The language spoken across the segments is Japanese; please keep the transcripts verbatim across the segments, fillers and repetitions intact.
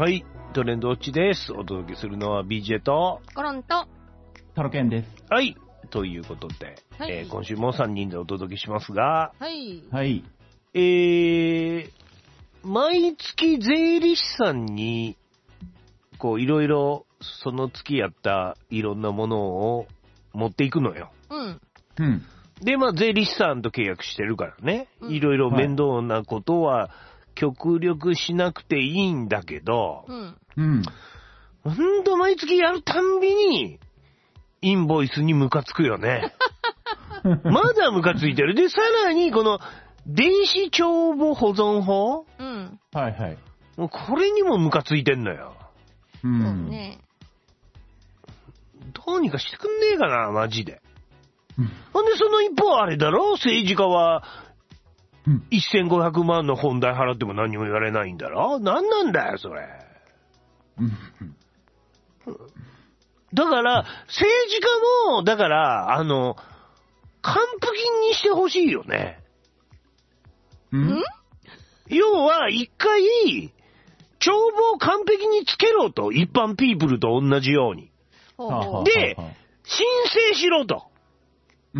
はい、トレンドウォッチです。お届けするのは ビージェー とコロンとタロケンです。 はい、ということで、はい、えー、今週もさんにんでお届けしますが、 はい、 はい、 えー、毎月税理士さんにこういろいろその月やったいろんなものを持っていくのよ。 うん。 うん。 で、まあ税理士さんと契約してるからね、いろいろ面倒なことは極力しなくていいんだけど、 うん。 うん。 ほんと毎月やるたんびにインボイスにムカつくよね。まだムカついてる。で、さらにこの電子帳簿保存法、 うん。 はいはい。 もうこれにもムカついてんのよ。 うん。 そうね。 どうにかしてくんねえかな、マジで。ほんで、その一方あれだろ、政治家は、せんごひゃくまんの本題払っても何も言われないんだろ。何なんだよ、それ。だから、政治家も、だから、あの、還付金にしてほしいよね。 ん？ 要は、一回、帳簿を完璧につけろと、一般ピープルと同じように。 ほうほうで、申請しろと。 うん。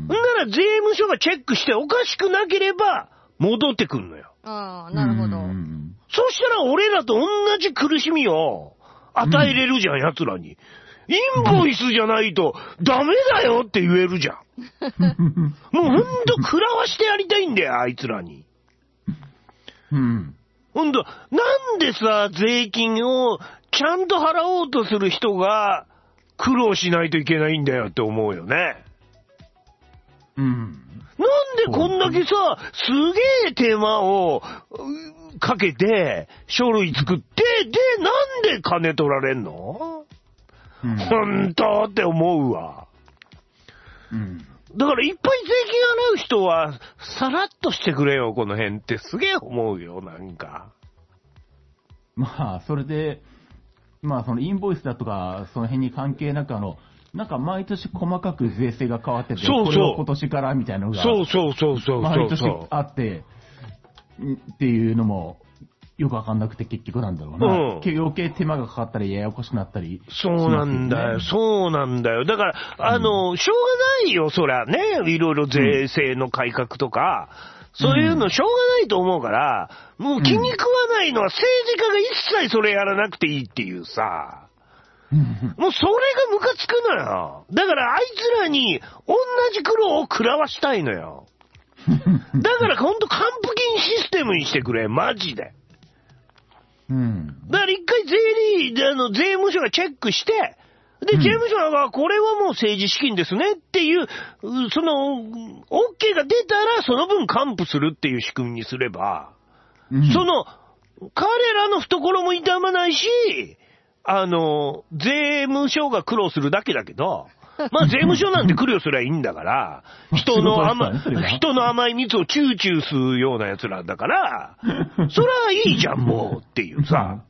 なら税務署がチェックしておかしくなければ戻ってくんのよ。 ああ、なるほど。 そしたら俺らと同じ苦しみを与えれるじゃん、うん、奴らに。インボイスじゃないとダメだよって言えるじゃん。もうほんと食らわしてやりたいんだよ、あいつらに。 うん。 ほんと、なんでさ、税金をちゃんと払おうとする人が苦労しないといけないんだよって思うよね。 うん。 なんでこんだけさ、すげえ手間をかけて、書類作って、で、なんで金取られんの？うん、ほんとって思うわ。うん。だからいっぱい税金払う人は、さらっとしてくれよ、この辺ってすげえ思うよ、なんか。 まあ、それで、まあ、そのインボイスだとか、その辺に関係なく、あの、なんか毎年細かく税制が変わってて、 そうそうこれは今年からみたいなのが、 そうそうそうそうそう、 毎年あって、っていうのも、よくわかんなくて結局なんだろうな。うん、余計手間がかかったり、ややこしくなったり、ね。 そうなんだよ、そうなんだよ。だから、あの、うん、しょうがないよ、そりゃね。いろいろ税制の改革とか、うん、そういうのしょうがないと思うから、もう気に食わないのは政治家が一切それやらなくていいっていうさ。もうそれがムカつくのよ。だからあいつらに同じ苦労を食らわしたいのよ。だからほんと還付金システムにしてくれ、マジで。うん。だから一回税理であの税務署がチェックして、で、税務署がこれはもう政治資金ですねっていう、その、OK が出たらその分還付するっていう仕組みにすれば、うん、その、彼らの懐も痛まないし、あの、税務署が苦労するだけだけど、まあ税務署なんて苦労すりゃいいんだから、人の甘、人の甘い蜜をチューチュー吸うような奴らだから、それはいいじゃん、もうっていうさ。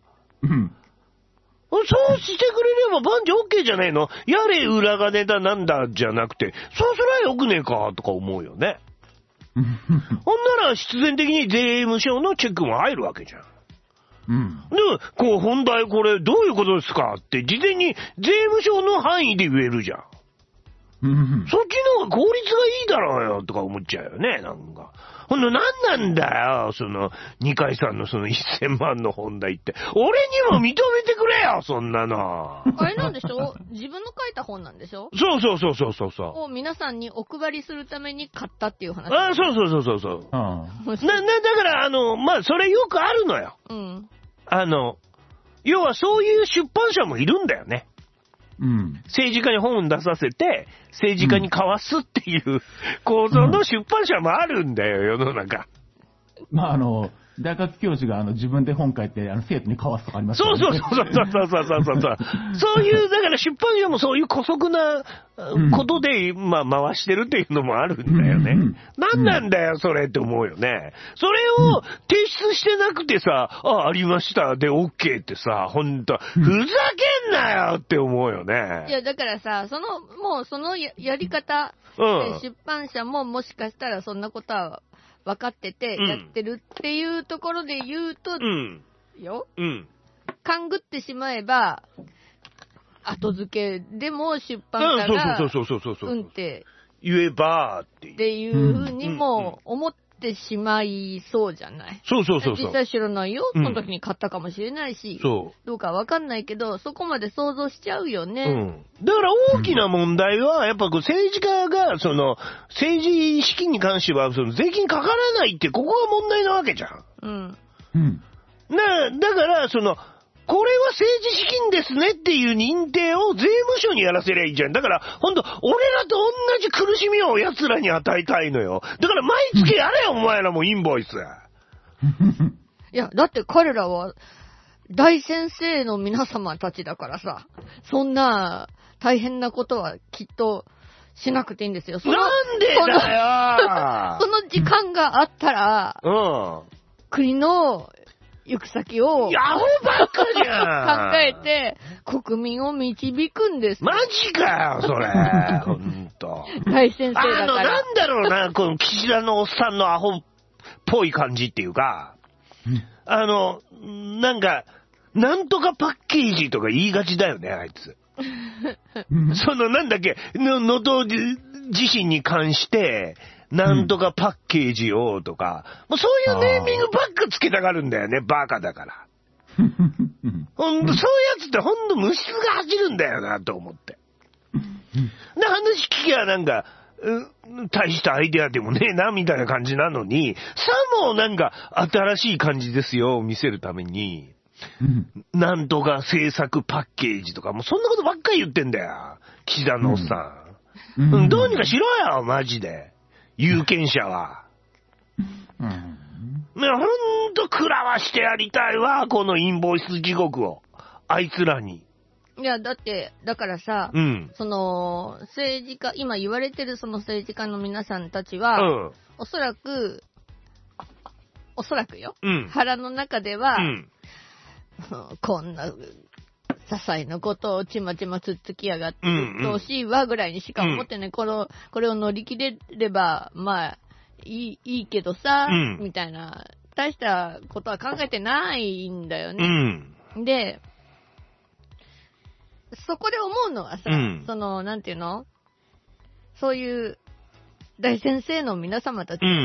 そうしてくれれば万事 OK じゃねえの？やれ裏金だなんだじゃなくて、そうすりゃよくねえかとか思うよね。ほんなら必然的に税務署のチェックも入るわけじゃん。うん、で、こう、本題これどういうことですかって事前に税務署の範囲で言えるじゃん。うん、そっちの方が効率がいいだろうよとか思っちゃうよね、なんか。ほんとなんなんだよ、その、二階さんのそのせんまんの本題って。俺にも認めてくれよ、そんなの。 あれなんでしょ？自分の書いた本なんでしょ？ そうそうそうそうそうそう。 を皆さんにお配りするために買ったっていう話。 ああ、そうそうそうそうそう。な、な、だから、あの、まあ、それよくあるのよ。うん。あの、要はそういう出版社もいるんだよね。うん。政治家に本出させて、政治家に交わすっていう構造の出版社もあるんだよ、世の中。 まあ、あの、大学教授があの自分で本書いてあの生徒に交わすとかありますからね。 そうそうそうそうそうそうそうそう。そういう、だから出版社もそういう姑息なことで、うん、まあ回してるっていうのもあるんだよね。うんうん、何なんだよ、それって思うよね。それを提出してなくてさ、あ、ありましたで OK ってさ、ほんと、ふざけんなよって思うよね。 いや、だからさ、その、もうその や, やり方、うん、出版社ももしかしたらそんなことは、分かっててやってるっていうところで言うと、うん、よ、うん、 勘ぐってしまえば、後付けでも出版社が、 そうそうそうそうそう。 うんって言えば、っていう。 っていうふうにも思ってしまいそうじゃない。 そうそうそうそう。 実際知らないよ。その時に買ったかもしれないし、そう。どうかわかんないけど、そこまで想像しちゃうよね。 うん。だから大きな問題は、やっぱこう政治家が、その、政治資金に関しては、その税金かからないって、ここが問題なわけじゃん。 うん。 うん。 な、だから、その、これは政治資金ですねっていう認定を税務署にやらせりゃいいじゃん。だから、ほんと、俺らと同じ苦しみを奴らに与えたいのよ。だから毎月やれよ、お前らもインボイス。 いや、だって彼らは、大先生の皆様たちだからさ、そんな大変なことはきっとしなくていいんですよ。そのなんでだよその時間があったら、 うん。 国の行く先をヤホーばっかじゃん考えて国民を導くんです。 マジかよ、それ。ほんと。 大先生だから。 あの、なんだろうな、この岸田のおっさんのアホっぽい感じっていうか、あの、なんか、なんとかパッケージとか言いがちだよね、あいつ。その、なんだっけ、の、能登地震に関して、なんとかパッケージをとか、もうそういうネーミングばっかつけたがるんだよね、バカだから。ほんと、そういうやつってほんと無質が走るんだよな、と思って。で、話聞きゃなんか、大したアイデアでもねえな、みたいな感じなのに、さもなんか新しい感じですよ、を見せるために、なんとか制作パッケージとか、もうそんなことばっかり言ってんだよ、岸田のおっさん。うんうん、どうにかしろよ、マジで。有権者は。うん、ほんと食らわしてやりたいわ、このインボイス地獄を。あいつらに。 いや、だって、だからさ、うん、その、政治家、今言われてるその政治家の皆さんたちは、うん、おそらく、おそらくよ、うん、腹の中では、うん、こんな、些細なことをちまちまつっつきやがって、どうしいわぐらいにしか思ってない、うん、この、これを乗り切れれば、まあ、いい、いいけどさ、うん、みたいな、大したことは考えてないんだよね。うん、で、そこで思うのはさ、うん、その、なんていうの？そういう大先生の皆様たち、うんうんうん、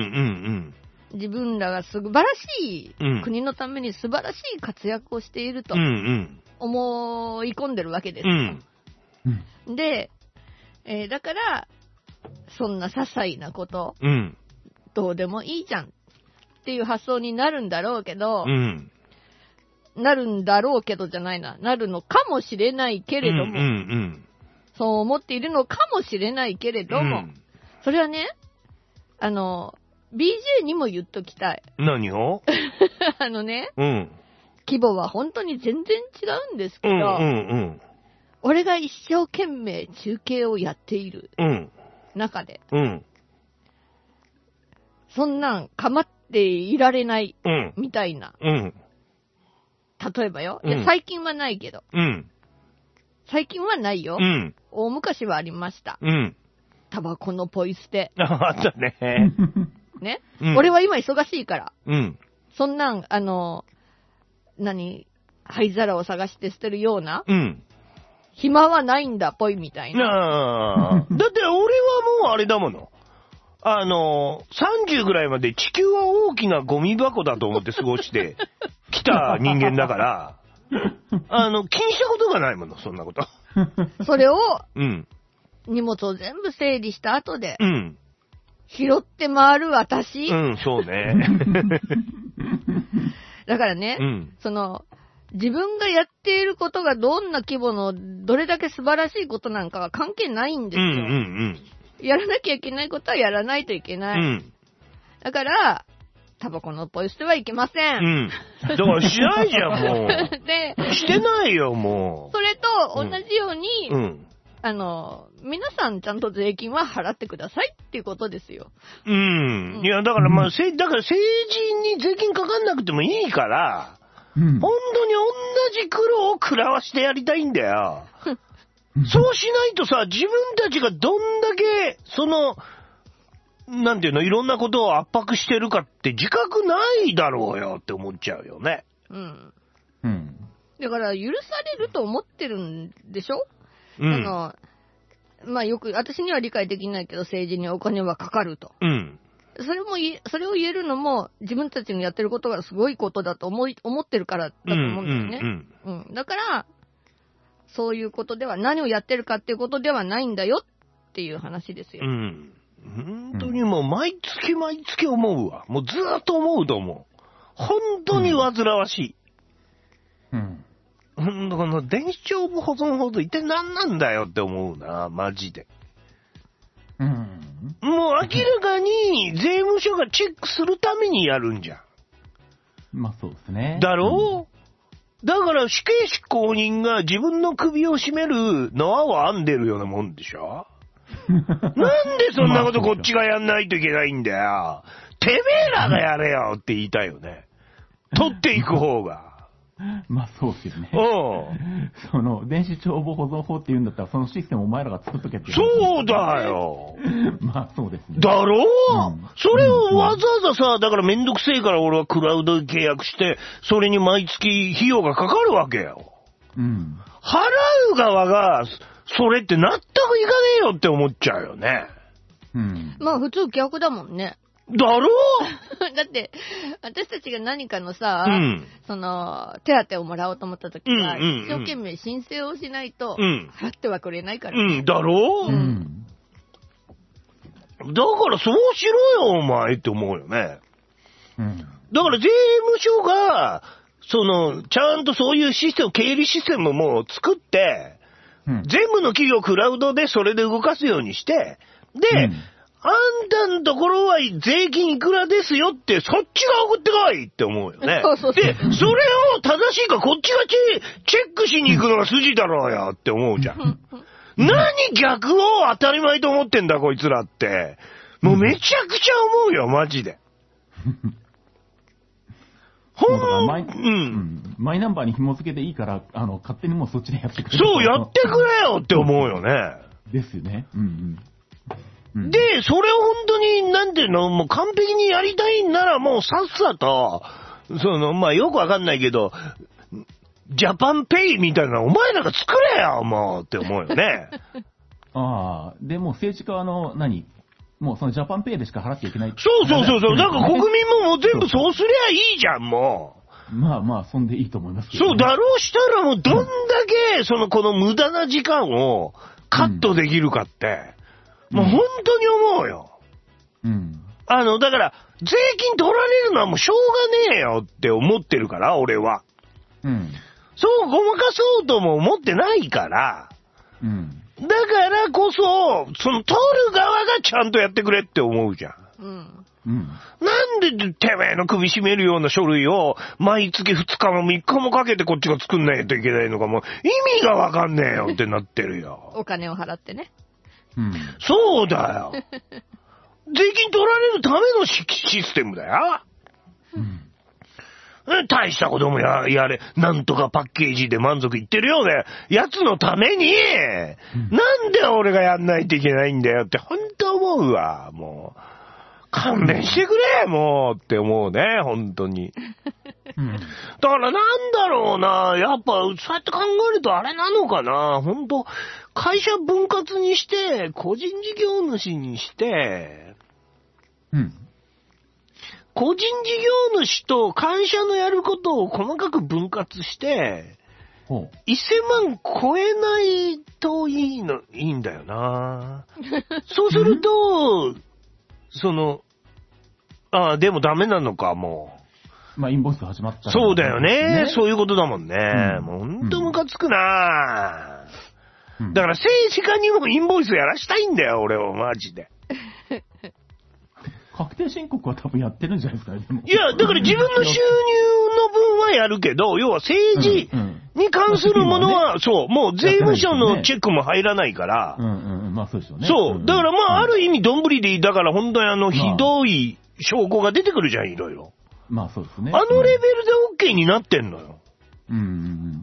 自分らが素晴らしい、うん、国のために素晴らしい活躍をしていると思い込んでるわけですよ。うん、で、えー、だから、そんな些細なこと、うん、どうでもいいじゃんっていう発想になるんだろうけど、うんなるんだろうけどじゃないな。なるのかもしれないけれども、うんうんうん、そう思っているのかもしれないけれども、うん、それはね、あの、ビージェー にも言っときたい。 何をあのね、うん、規模は本当に全然違うんですけど、うんうんうん、俺が一生懸命中継をやっている中で、うん、そんなん構っていられないみたいな、うんうん例えばよ、うん。いや、最近はないけど。うん。最近はないよ。うん。大昔はありました。うん。タバコのポイ捨て。 あったね。 ね、うん、俺は今忙しいから。うん。そんなん、あの、何、灰皿を探して捨てるような。うん。暇はないんだ、ぽいみたいな。 あだって俺はもうあれだもの。あの、さんじゅうぐらいまで地球は大きなゴミ箱だと思って過ごして、来た人間だから、あの、気にしたことがないもの、そんなこと。 それを、うん。荷物を全部整理した後で、うん。拾って回る私。 うん、そうね。 だからね、うん、その、自分がやっていることがどんな規模の、どれだけ素晴らしいことなんかは関係ないんですよ。うんうんうんやらなきゃいけないことはやらないといけない。うん、だから、タバコのポイ捨てはいけません。うん。 だからしないじゃん、もう。で、してないよ、もう。それと同じように、うん、あの、皆さんちゃんと税金は払ってくださいっていうことですよ。 うん。うん、いや、だからまあ、せだから政治に税金かかんなくてもいいから、うん、本当に同じ苦労を食らわしてやりたいんだよ。そうしないとさ、自分たちがどんだけ、その、なんていうの、いろんなことを圧迫してるかって自覚ないだろうよって思っちゃうよね。うん。 うん。 だから許されると思ってるんでしょ、うん、あの、まあよく、私には理解できないけど政治にお金はかかると。うん。それも、それを言えるのも自分たちのやってることがすごいことだと思い、思ってるからだと思うんだよね。うん、うんうん。だから、そういうことでは、何をやってるかっていうことではないんだよっていう話ですよ。うん。 本当にもう毎月毎月思うわ。もうずーっと思うと思う。本当に煩わしい。うん。うん、この電子帳簿保存法と一体何なんだよって思うな、マジで。うん。もう明らかに税務署がチェックするためにやるんじゃん。 まあそうですね。 だろう、うん、だから死刑執行人が自分の首を絞める縄を編んでるようなもんでしょ。なんでそんなことこっちがやんないといけないんだよ。てめえらがやれよって言いたいよね。取っていく方が。 まあそうですよね。うん。その、電子帳簿保存法って言うんだったら、そのシステムお前らが作っとけって言う。 そうだよ。 まあそうですね。 だろう、うん、それをわざわざさ、だからめんどくせえから俺はクラウドで契約して、それに毎月費用がかかるわけよ。うん。払う側が、それって納得いかねえよって思っちゃうよね。 うん。まあ普通逆だもんね。 だろうだって、私たちが何かのさ、うん、その、手当をもらおうと思った時は、うんうんうん、一生懸命申請をしないと、払ってはくれないからね。 うん、だろう、うん、だからそうしろよ、お前って思うよね。うん、だから税務署が、その、ちゃんとそういうシステム、経理システムも作って、うん、全部の企業クラウドでそれで動かすようにして、で、うんあんたのところは税金いくらですよって、そっちが送ってこいって思うよね。そうそうそう。で、それを正しいかこっちがチェ、チェックしに行くのが筋だろうよって思うじゃん。何逆を当たり前と思ってんだこいつらって。もうめちゃくちゃ思うよ、マジで。 ほんマイ、うん、マイナンバーに紐付けていいから、あの、勝手にもうそっちでやってくれ。 そう、やってくれよって思うよね。 ですよね。うんうん。 で、それを本当に、なんていうの、もう完璧にやりたいんならもうさっさと、その、まあ、よくわかんないけど、ジャパンペイみたいなお前らが作れよ、もうって思うよね。 ああ、でも政治家はあの、何もうそのジャパンペイでしか払っていけない。 そうそうそうそう。だから国民ももう全部そうすりゃいいじゃん、もう。まあまあ、そんでいいと思いますけど、ね。そう、だろうしたらもうどんだけ、その、この無駄な時間をカットできるかって、うん、もう本当に思うよ。うん。あの、だから、税金取られるのはもうしょうがねえよって思ってるから、俺は。うん。そうごまかそうとも思ってないから。うん。だからこそ、その取る側がちゃんとやってくれって思うじゃん。うん。うん。なんでてめえの首絞めるような書類を毎月ふつかもみっかもかけてこっちが作んないといけないのかもう意味がわかんねえよってなってるよ。 お金を払ってね。 うん。そうだよ。税金取られるためのシステムだよ。うん。大したこともや、やれ、なんとかパッケージで満足いってるようなやつのために、うん、なんで俺がやんないといけないんだよって本当思うわ、もう。勘弁してくれ、もうって思うね、本当に。うん、だからなんだろうな、やっぱそうやって考えるとあれなのかな、本当会社分割にして、個人事業主にして、うん。個人事業主と会社のやることを細かく分割して、いっせんまん超えないといいの、いいんだよな。そうすると、その、ああ、でもダメなのか、もう。まあ、インボイス始まった、 ね。そうだよね。そういうことだもんね。うん、もうほんとムカつくな、うん、だから政治家にもインボイスやらしたいんだよ、俺は、マジで。 確定申告は多分やってるんじゃないですか、でも。 いや、だから自分の収入の分はやるけど、要は政治に関するものは、うんうん、そう、もう税務署のチェックも入らないから。 うんうん、まあそうですよね。 そう。だからまあ、ある意味、どんぶりでいい。だから本当にあの、ひどい証拠が出てくるじゃん、いろいろ。 まあそうですね。 あのレベルで OK になってんのよ。うんうんうん。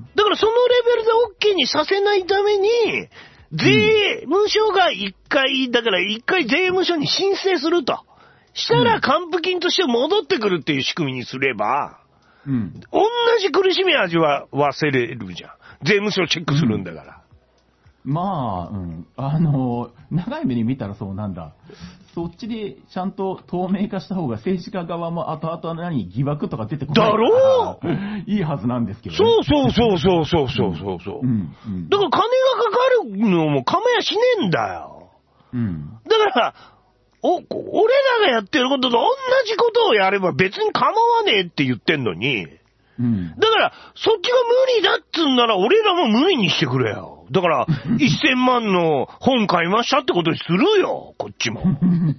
だからそのレベルで OK にさせないために、税務署が一回、だから一回税務署に申請すると。したら還付金として戻ってくるっていう仕組みにすれば、 うん。 同じ苦しみ味は忘れるじゃん。税務署チェックするんだから。 うん、まあ、うん。あの、長い目に見たらそうなんだ。そっちでちゃんと透明化した方が政治家側も後々何疑惑とか出てこないから。だろういいはずなんですけどね。 そうそうそうそうそうそうそう。うんうん、だから金がかかるのも構やしねえんだよ。うん。だから、お、俺らがやってることと同じことをやれば別に構わねえって言ってんのに。うん。だから、そっちが無理だっつんなら俺らも無理にしてくれよ。だから、せんまんの本買いましたってことにするよ、こっちも。本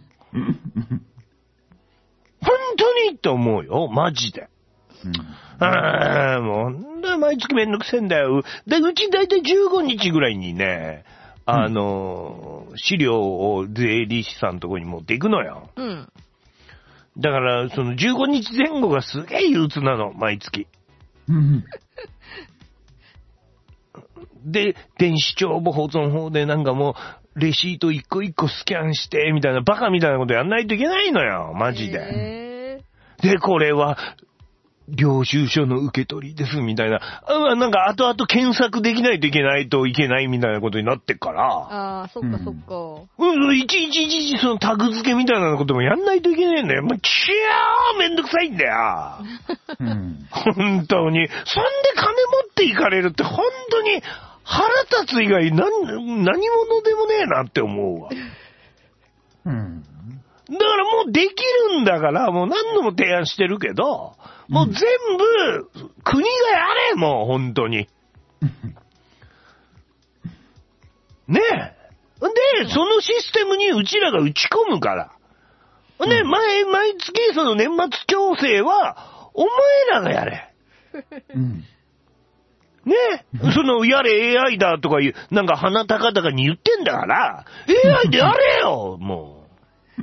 当にって思うよ、マジで。うん、ああ、もう、毎月めんどくせえんだよ。で、うちだいたいじゅうごにちぐらいにね、あの、うん、資料を税理士さんのとこに持っていくのよ。うん。だから、そのじゅうごにちぜん後がすげえ憂鬱なの、毎月。うん。で、電子帳簿保存法でなんかもう、レシート一個一個スキャンして、みたいなバカみたいなことやんないといけないのよ、マジで。で、これは、領収書の受け取りです、みたいな。あ、なんか後々検索できないといけないといけないみたいなことになってっから。 ああ、そっかそっか。 うん、いちいちいちいちそのタグ付けみたいなこともやんないといけないんだよ。もう、きゃーめんどくさいんだよ。うん、本当に。そんで金持っていかれるって本当に腹立つ以外何、何者でもねえなって思うわ。うん。だからもうできるんだから、もう何度も提案してるけど、もう全部、国がやれ、もう、本当に。ねえ。で、そのシステムにうちらが打ち込むから。ね、うん、毎、毎月その年末調整は、お前らがやれ。うん、ねえ。その、やれ エーアイ だとかいう、なんか鼻高々に言ってんだから、エーアイ でやれよ、もう。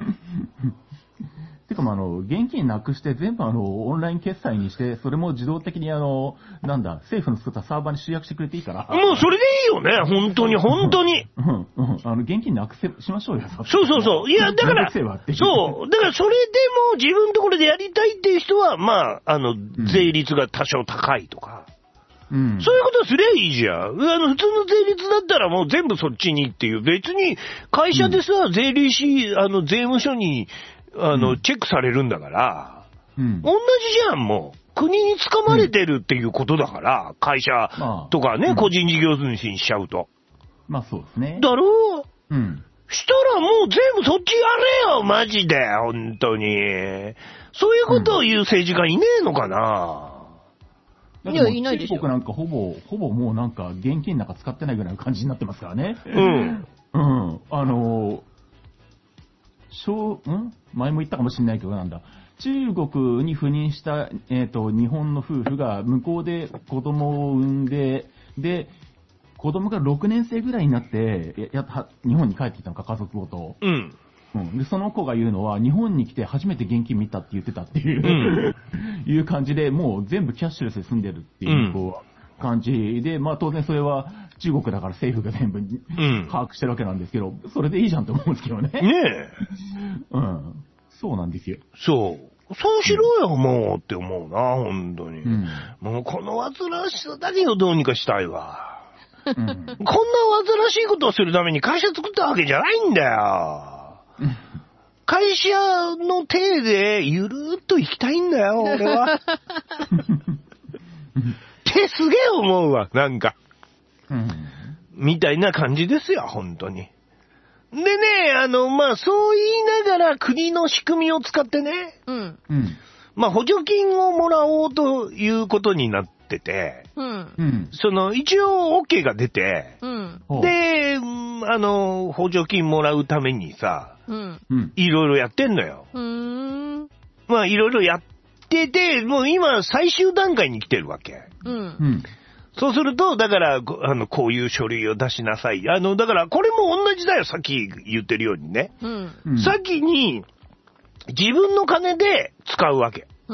てか、まあ、あの、現金なくして全部あの、オンライン決済にして、それも自動的にあの、なんだ、政府の作ったサーバーに集約してくれていいから。 もうそれでいいよね、本当に、本当に。 うん、うん、あの、現金なくせ、しましょうよ。 そうそうそう。いや、だから、そう。だからそれでも自分のところでやりたいっていう人は、まあ、あの、税率が多少高いとか。うん、そういうことすりゃいいじゃん。あの、普通の税率だったらもう全部そっちにっていう。別に、会社でさ、うん、税理士、あの、税務署に、あの、うん、チェックされるんだから、うん、同じじゃん、もう。国に掴まれてるっていうことだから、うん、会社とかね、まあ、個人事業主にしちゃうと。 まあそうですね。 だろううん。したらもう全部そっちやれよ、マジで、本当に。そういうことを言う政治家いねえのかな、 うん、いや、いないでしょ。中国なんかほぼ、ほぼもうなんか現金なんか使ってないぐらいの感じになってますからね。うん。うん。あの、小、ん前も言ったかもしれないけど、なんだ。中国に赴任した、えっと、日本の夫婦が向こうで子供を産んで、で、子供がろくねん生ぐらいになって、やっと日本に帰ってきたのか、家族ごと。うん。うん、で、その子が言うのは、日本に来て初めて現金見たって言ってたっていう、うん、いう感じで、もう全部キャッシュレスで済んでるっていう、こう、感じで、まあ当然それは中国だから政府が全部把握してるわけなんですけど、それでいいじゃんと思うんですけどね。 ねえ。 うん。そうなんですよ。 そう。そうしろよ、うん、もうって思うな、本当に。うん、もうこの煩わしさだけをどうにかしたいわ。うん、こんな煩わしいことをするために会社作ったわけじゃないんだよ。会社の体でゆるーっと行きたいんだよ、俺は。ってすげえ思うわ、なんか。うん、みたいな感じですよ、本当に。でね、あの、まあ、そう言いながら国の仕組みを使ってね、うん。まあ、補助金をもらおうということになってて、うん。その、一応 OK が出て、うん。で、あの、補助金もらうためにさ、うん。いろいろやってんのよ。うん。まあ、いろいろやってて、もう今最終段階に来てるわけ。うん。うんそうすると、だから、あの、こういう書類を出しなさい。あの、だから、これも同じだよ、さっき言ってるようにね。うん、先に、自分の金で使うわけ。うん、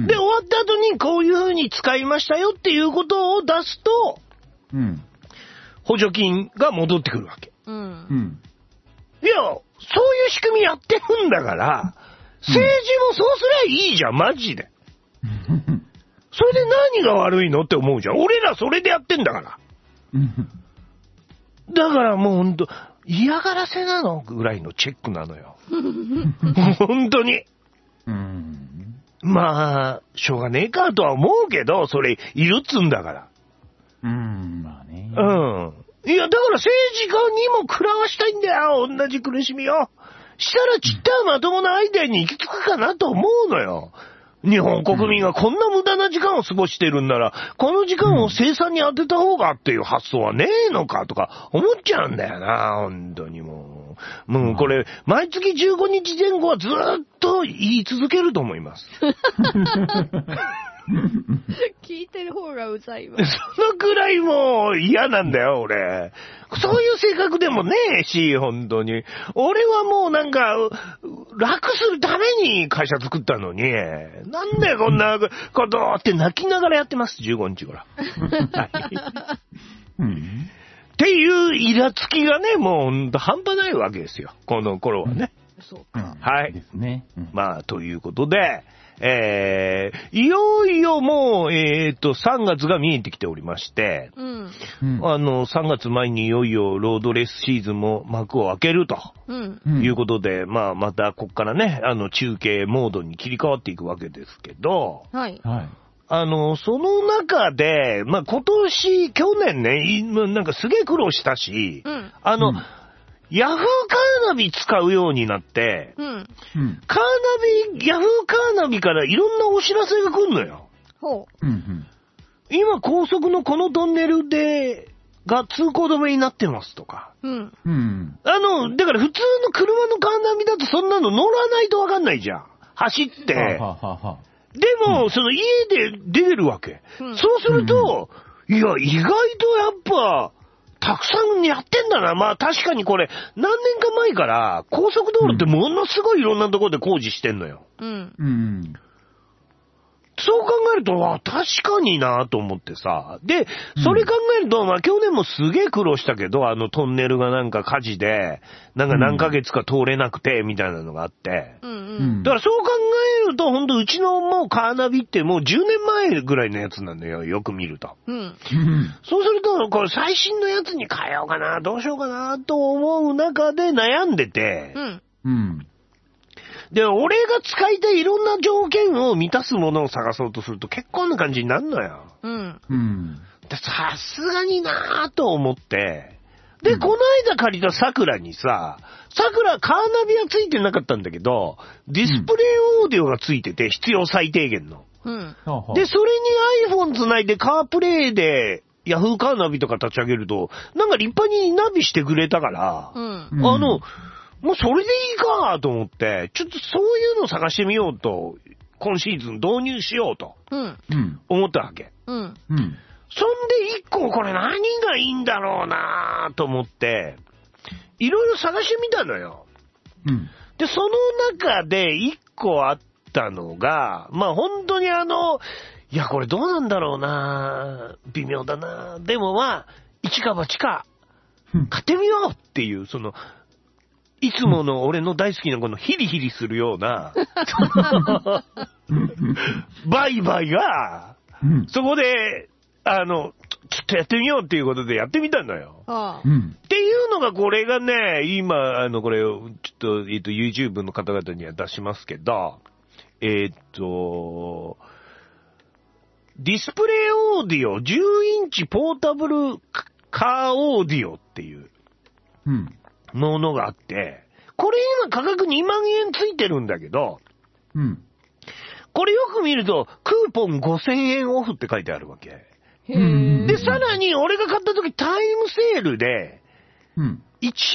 で、終わった後に、こういう風に使いましたよっていうことを出すと、うん、補助金が戻ってくるわけ。うん、いや、そういう仕組みやってるんだから、政治もそうすりゃいいじゃん、マジで。 それで何が悪いのって思うじゃん。俺らそれでやってんだから。だからもうほんと、嫌がらせなのぐらいのチェックなのよ。本当に。うん、まあ、しょうがねえかとは思うけど、それ、いるっつんだから。 うん、まあね。 うん。いや、だから政治家にも食らわしたいんだよ、同じ苦しみを。したらちったまともなアイデアに行き着くかなと思うのよ。日本国民がこんな無駄な時間を過ごしてるんなら、この時間を生産に当てた方がっていう発想はねえのかとか思っちゃうんだよな、本当にもう。もうこれ、毎月じゅうごにちぜん後はずーっと言い続けると思います。 聞いてる方がうざいわ。 そのくらいもう嫌なんだよ、俺。そういう性格でもねえし、本当に。俺はもうなんか、楽するために会社作ったのに、なんでこんなことって泣きながらやってます、じゅうごにちから。はいうん、っていうイラつきがね、もうほんと半端ないわけですよ、この頃はね。 そうか。 はい。 ですね。 うん、まあ、ということで、えー、いよいよもう、えーと、さんがつが見えてきておりまして、うん、あの、さんがつまえにいよいよロードレースシーズンも幕を開けると、うん、いうことで、まあ、またこっからね、あの、中継モードに切り替わっていくわけですけど、はい。はい。あの、その中で、まあ、今年、去年ね、なんかすげえ苦労したし、うん、あの、うんヤフーカーナビ使うようになって、うん、カーナビ、ヤフーカーナビからいろんなお知らせが来るのよ。ほう。うんうん、今高速のこのトンネルで、が通行止めになってますとか。うん。うん、あの、だから普通の車のカーナビだとそんなの乗らないとわかんないじゃん。走って。ははははでも、うん、その家で出てるわけ。うん、そうすると、うん、いや、意外とやっぱ、たくさんやってんだな。まあ確かにこれ、何年か前から高速道路ってものすごいいろんなところで工事してんのよ。うん。うん。そう考えると、わ、確かになと思ってさ。で、それ考えると、まあ去年もすげえ苦労したけど、あのトンネルがなんか火事で、なんか何ヶ月か通れなくて、みたいなのがあって。うんうん。だからそう考えると、ほんとうちのもうカーナビってもうじゅうねんまえぐらいのやつなんだよ。よく見ると。うん。そうすると、これ最新のやつに変えようかな、どうしようかな、と思う中で悩んでて。うん。うん。で、俺が使いたいいろんな条件を満たすものを探そうとすると結構な感じになるのよ。うん。うん。で、さすがになぁと思って、で、うん、この間借りた桜にさ、桜カーナビはついてなかったんだけど、ディスプレイオーディオがついてて、必要最低限の。うん。で、それに iPhone つないでカープレイで、ヤフーカーナビとか立ち上げると、なんか立派にナビしてくれたから、うん、あの、もうそれでいいかと思って、ちょっとそういうのを探してみようと、今シーズン導入しようと、うん、思ったわけ。うん。うん。そんで一個これ何がいいんだろうなと思って、いろいろ探してみたのよ。うん。で、その中で一個あったのが、まあ本当にあの、いやこれどうなんだろうな微妙だなでもまあ、一か八か、買ってみようっていう、その、いつもの俺の大好きなこのヒリヒリするような、売買が、そこで、あの、ちょっとやってみようっていうことでやってみたんだよ。ああっていうのがこれがね、今、あの、これを、ちょっと、えっと、YouTube の方々には出しますけど、えっと、ディスプレイオーディオじゅうインチポータブルカーオーディオっていう、うんものがあって、これ今価格にまんえんついてるんだけど、うん。これよく見ると、クーポンごせんえんオフって書いてあるわけ。へー。で、さらに俺が買った時タイムセールで、うん。いち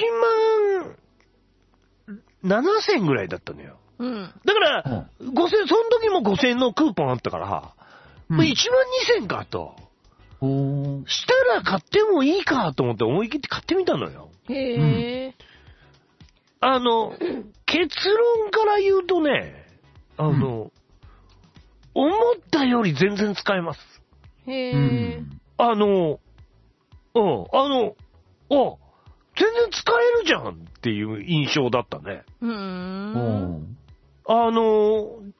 まんななせんぐらいだったのよ。うん。だから、ごせん、その時もごせんえんのクーポンあったから、うん、いちまんにせんかと。おしたら買ってもいいかと思って思い切って買ってみたのよ。へぇー。あの、結論から言うとね、あの、うん、思ったより全然使えます。へぇー。あの、うん、あの、あ、全然使えるじゃんっていう印象だったね。うーん。あの、ただ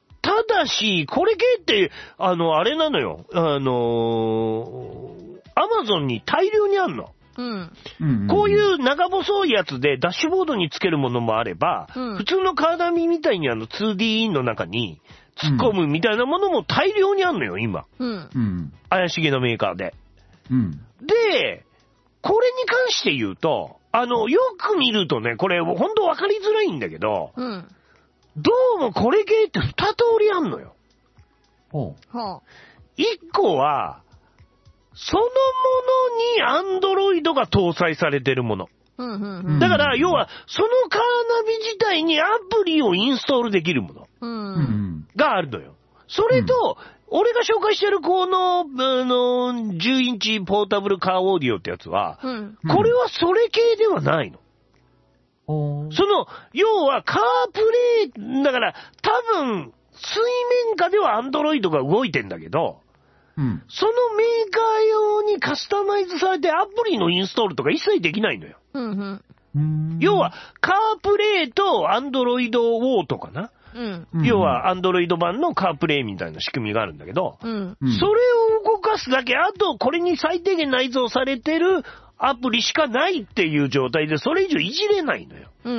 だし、これ系って、あの、あれなのよ。あのー、アマゾンに大量にあんの。うん。こういう長細いやつでダッシュボードにつけるものもあれば、うん、普通のカーナビみたいにあの ツーディー インの中に突っ込むみたいなものも大量にあんのよ、今。うん。怪しげなメーカーで。うん。で、これに関して言うと、あの、よく見るとね、これほんとわかりづらいんだけど、うん、どうもこれ系って二通りあんのよ。ほう。一個は、そのものにアンドロイドが搭載されてるもの。うんうんうん、だから、要は、そのカーナビ自体にアプリをインストールできるもの、うん、があるのよ。それと、うん、俺が紹介してるこの、あの、じゅうインチポータブルカーオーディオってやつは、うん、これはそれ系ではないの。うん、その、要はカープレイ、だから、多分、水面下ではアンドロイドが動いてんだけど、うん、そのメーカー用にカスタマイズされてアプリのインストールとか一切できないのよ。うんうん、要は、カープレイとアンドロイドウォートかな、うん、要は、アンドロイド版のカープレイみたいな仕組みがあるんだけど、うん、それを動かすだけ、あと、これに最低限内蔵されてるアプリしかないっていう状態で、それ以上いじれないのよ。うん、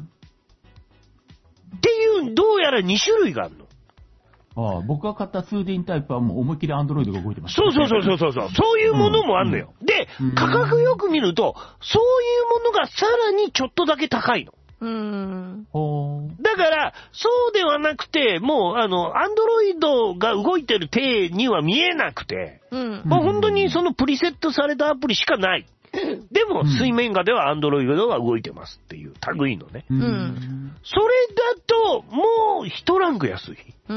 っていう、どうやらに種類があるの。 ああ、僕が買った ツーディー タイプはもう思いっきりアンドロイドが動いてました、 ね。そうそうそうそうそう。そういうものもあるのよ。うん、で、価格よく見ると、そういうものがさらにちょっとだけ高いの。うん。だから、そうではなくて、もう、あの、アンドロイドが動いてる体には見えなくて、うん、もう本当にそのプリセットされたアプリしかない。でも、水面下ではアンドロイドが動いてますっていう類のね。うん。それだと、もう一ランク安い。うん。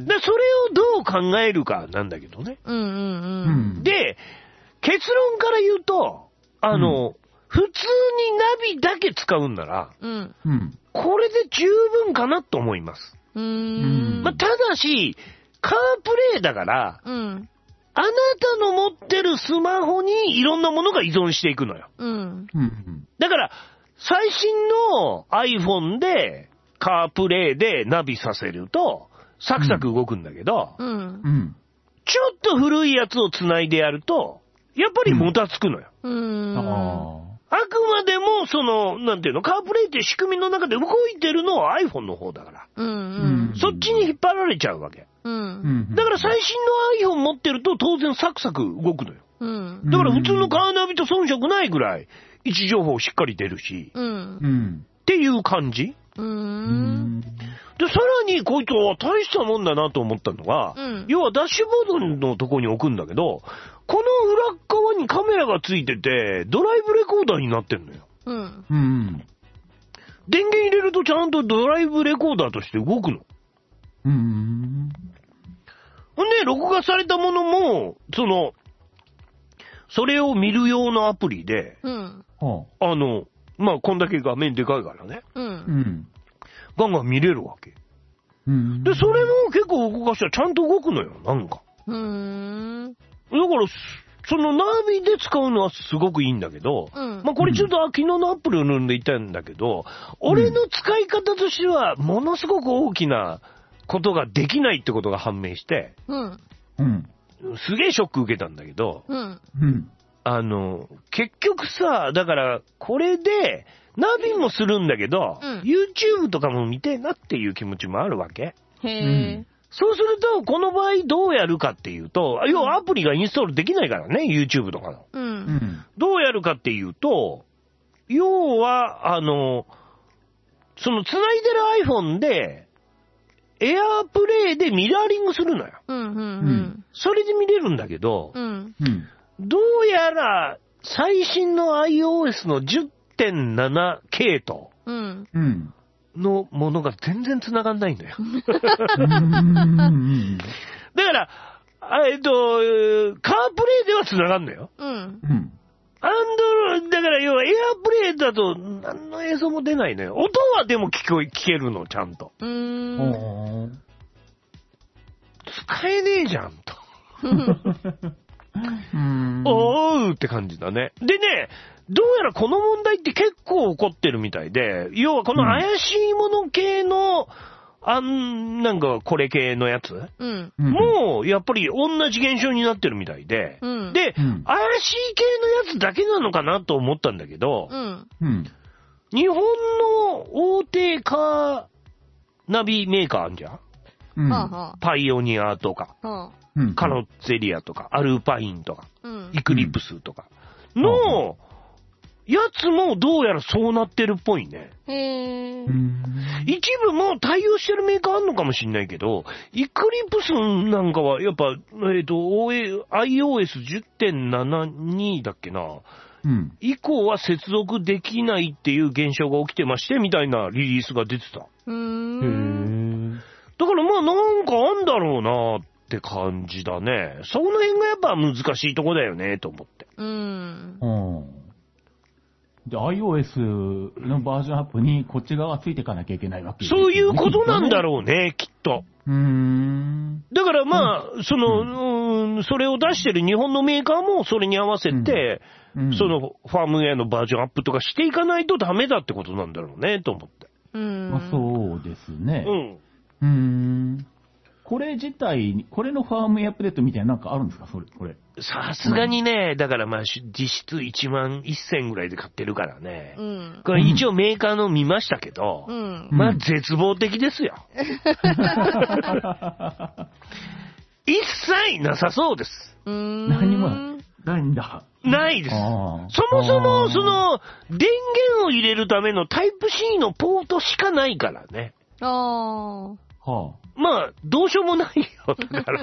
で、それをどう考えるかなんだけどね。うんうんうん。で、結論から言うと、あの、うん、普通にナビだけ使うんなら、うん。これで十分かなと思います。うん。まあ、ただし、カープレイだから、うん。あなたの持ってるスマホにいろんなものが依存していくのよ。うん。だから、最新の iPhone でカープレイでナビさせると、サクサク動くんだけど、うん。ちょっと古いやつを繋いでやると、やっぱりもたつくのよ。うん。あくまでも、その、なんていうの、カープレイって仕組みの中で動いてるのは iPhone の方だから。うんうん。そっちに引っ張られちゃうわけ。うん。だから最新の iPhone 持ってると当然サクサク動くのよ。うん。だから普通のカーナビと遜色ないぐらい位置情報しっかり出るし。うん。っていう感じ。うん。で、さらにこいつは大したもんだなと思ったのが、うん、要はダッシュボードのとこに置くんだけど、この裏側にカメラがついてて、ドライブレコーダーになってんのよ。うん。うん。電源入れるとちゃんとドライブレコーダーとして動くの。うん。ほんで、録画されたものも、その、それを見る用のアプリで、うん。あの、まあ、こんだけ画面でかいからね。うん。ガンガン見れるわけ。うん。で、それも結構動かしたらちゃんと動くのよ、なんか。うーん。だから、そのナビで使うのはすごくいいんだけど、うん、まあこれちょっと昨日のアップルを塗んでいたんだけど、うん、俺の使い方としてはものすごく大きなことができないってことが判明して、うん、すげえショック受けたんだけど、うん、あの、結局さ、だからこれでナビもするんだけど、うん、YouTube とかも見てえなっていう気持ちもあるわけ。へー。そうすると、この場合どうやるかっていうと、要はアプリがインストールできないからね、YouTube とかの。うん、どうやるかっていうと、要は、あの、その繋いでる iPhone で、エアプレイでミラーリングするのよ。うんうんうん、それで見れるんだけど、うん、どうやら最新の iOS の じゅってんなな 系統。うんうんのものが全然繋がんないんだよ。だから、えっと、カープレイでは繋がんのよ。うん。アンドロイド、だから要はエアプレイだと何の映像も出ないのよ。音はでも聞こえ、聞けるの、ちゃんと。うーん。使えねえじゃん、と。おーって感じだね。でね、どうやらこの問題って結構起こってるみたいで、要はこの怪しいもの系の、 あん、なんかこれ系のやつ、 うん、 もう、やっぱり同じ現象になってるみたいで、 うん、 で、うん、怪しい系のやつだけなのかなと思ったんだけど、 うんうん、 日本の大手カーナビメーカーあんじゃん、 うん、 パイオニアとか、 うん、 カロッツェリアとか、アルパインとか、 うん、 イクリプスとかのやつもどうやらそうなってるっぽいね。 へー。 一部も対応してるメーカーあんのかもしんないけど、イクリプスなんかはやっぱ、えっと、アイオーエスじゅってんななに だっけな、 うん、 以降は接続できないっていう現象が起きてまして、みたいなリリースが出てた。 うーん。 だからまあなんかあんだろうなって感じだね。その辺がやっぱ難しいとこだよね、と思って。 うん。 うんで、iOS のバージョンアップにこっち側がついていかなきゃいけないわけですよね。 そういうことなんだろうね、きっと。 うーん。 だからまあ、うん、その、うん、それを出してる日本のメーカーもそれに合わせて、うんうん、そのファームウェアのバージョンアップとかしていかないとダメだってことなんだろうね、と思って。 うん。 まあ、そうですね。 うん。 うーん。これ自体、これのファームウェアアップデートみたいななんかあるんですかそれ、これ。 さすがにね、うん、だからまあ、実質いちまんせんぐらいで買ってるからね。 うん。 これ一応メーカーの見ましたけど、 うん、 まあ絶望的ですよ。一切なさそうです。 うーん。 何もないんだ。 ないです。そもそも、その、電源を入れるためのタイプ シー のポートしかないからね。 ああ。 はあ。 まあ、どうしようもないよ、だから。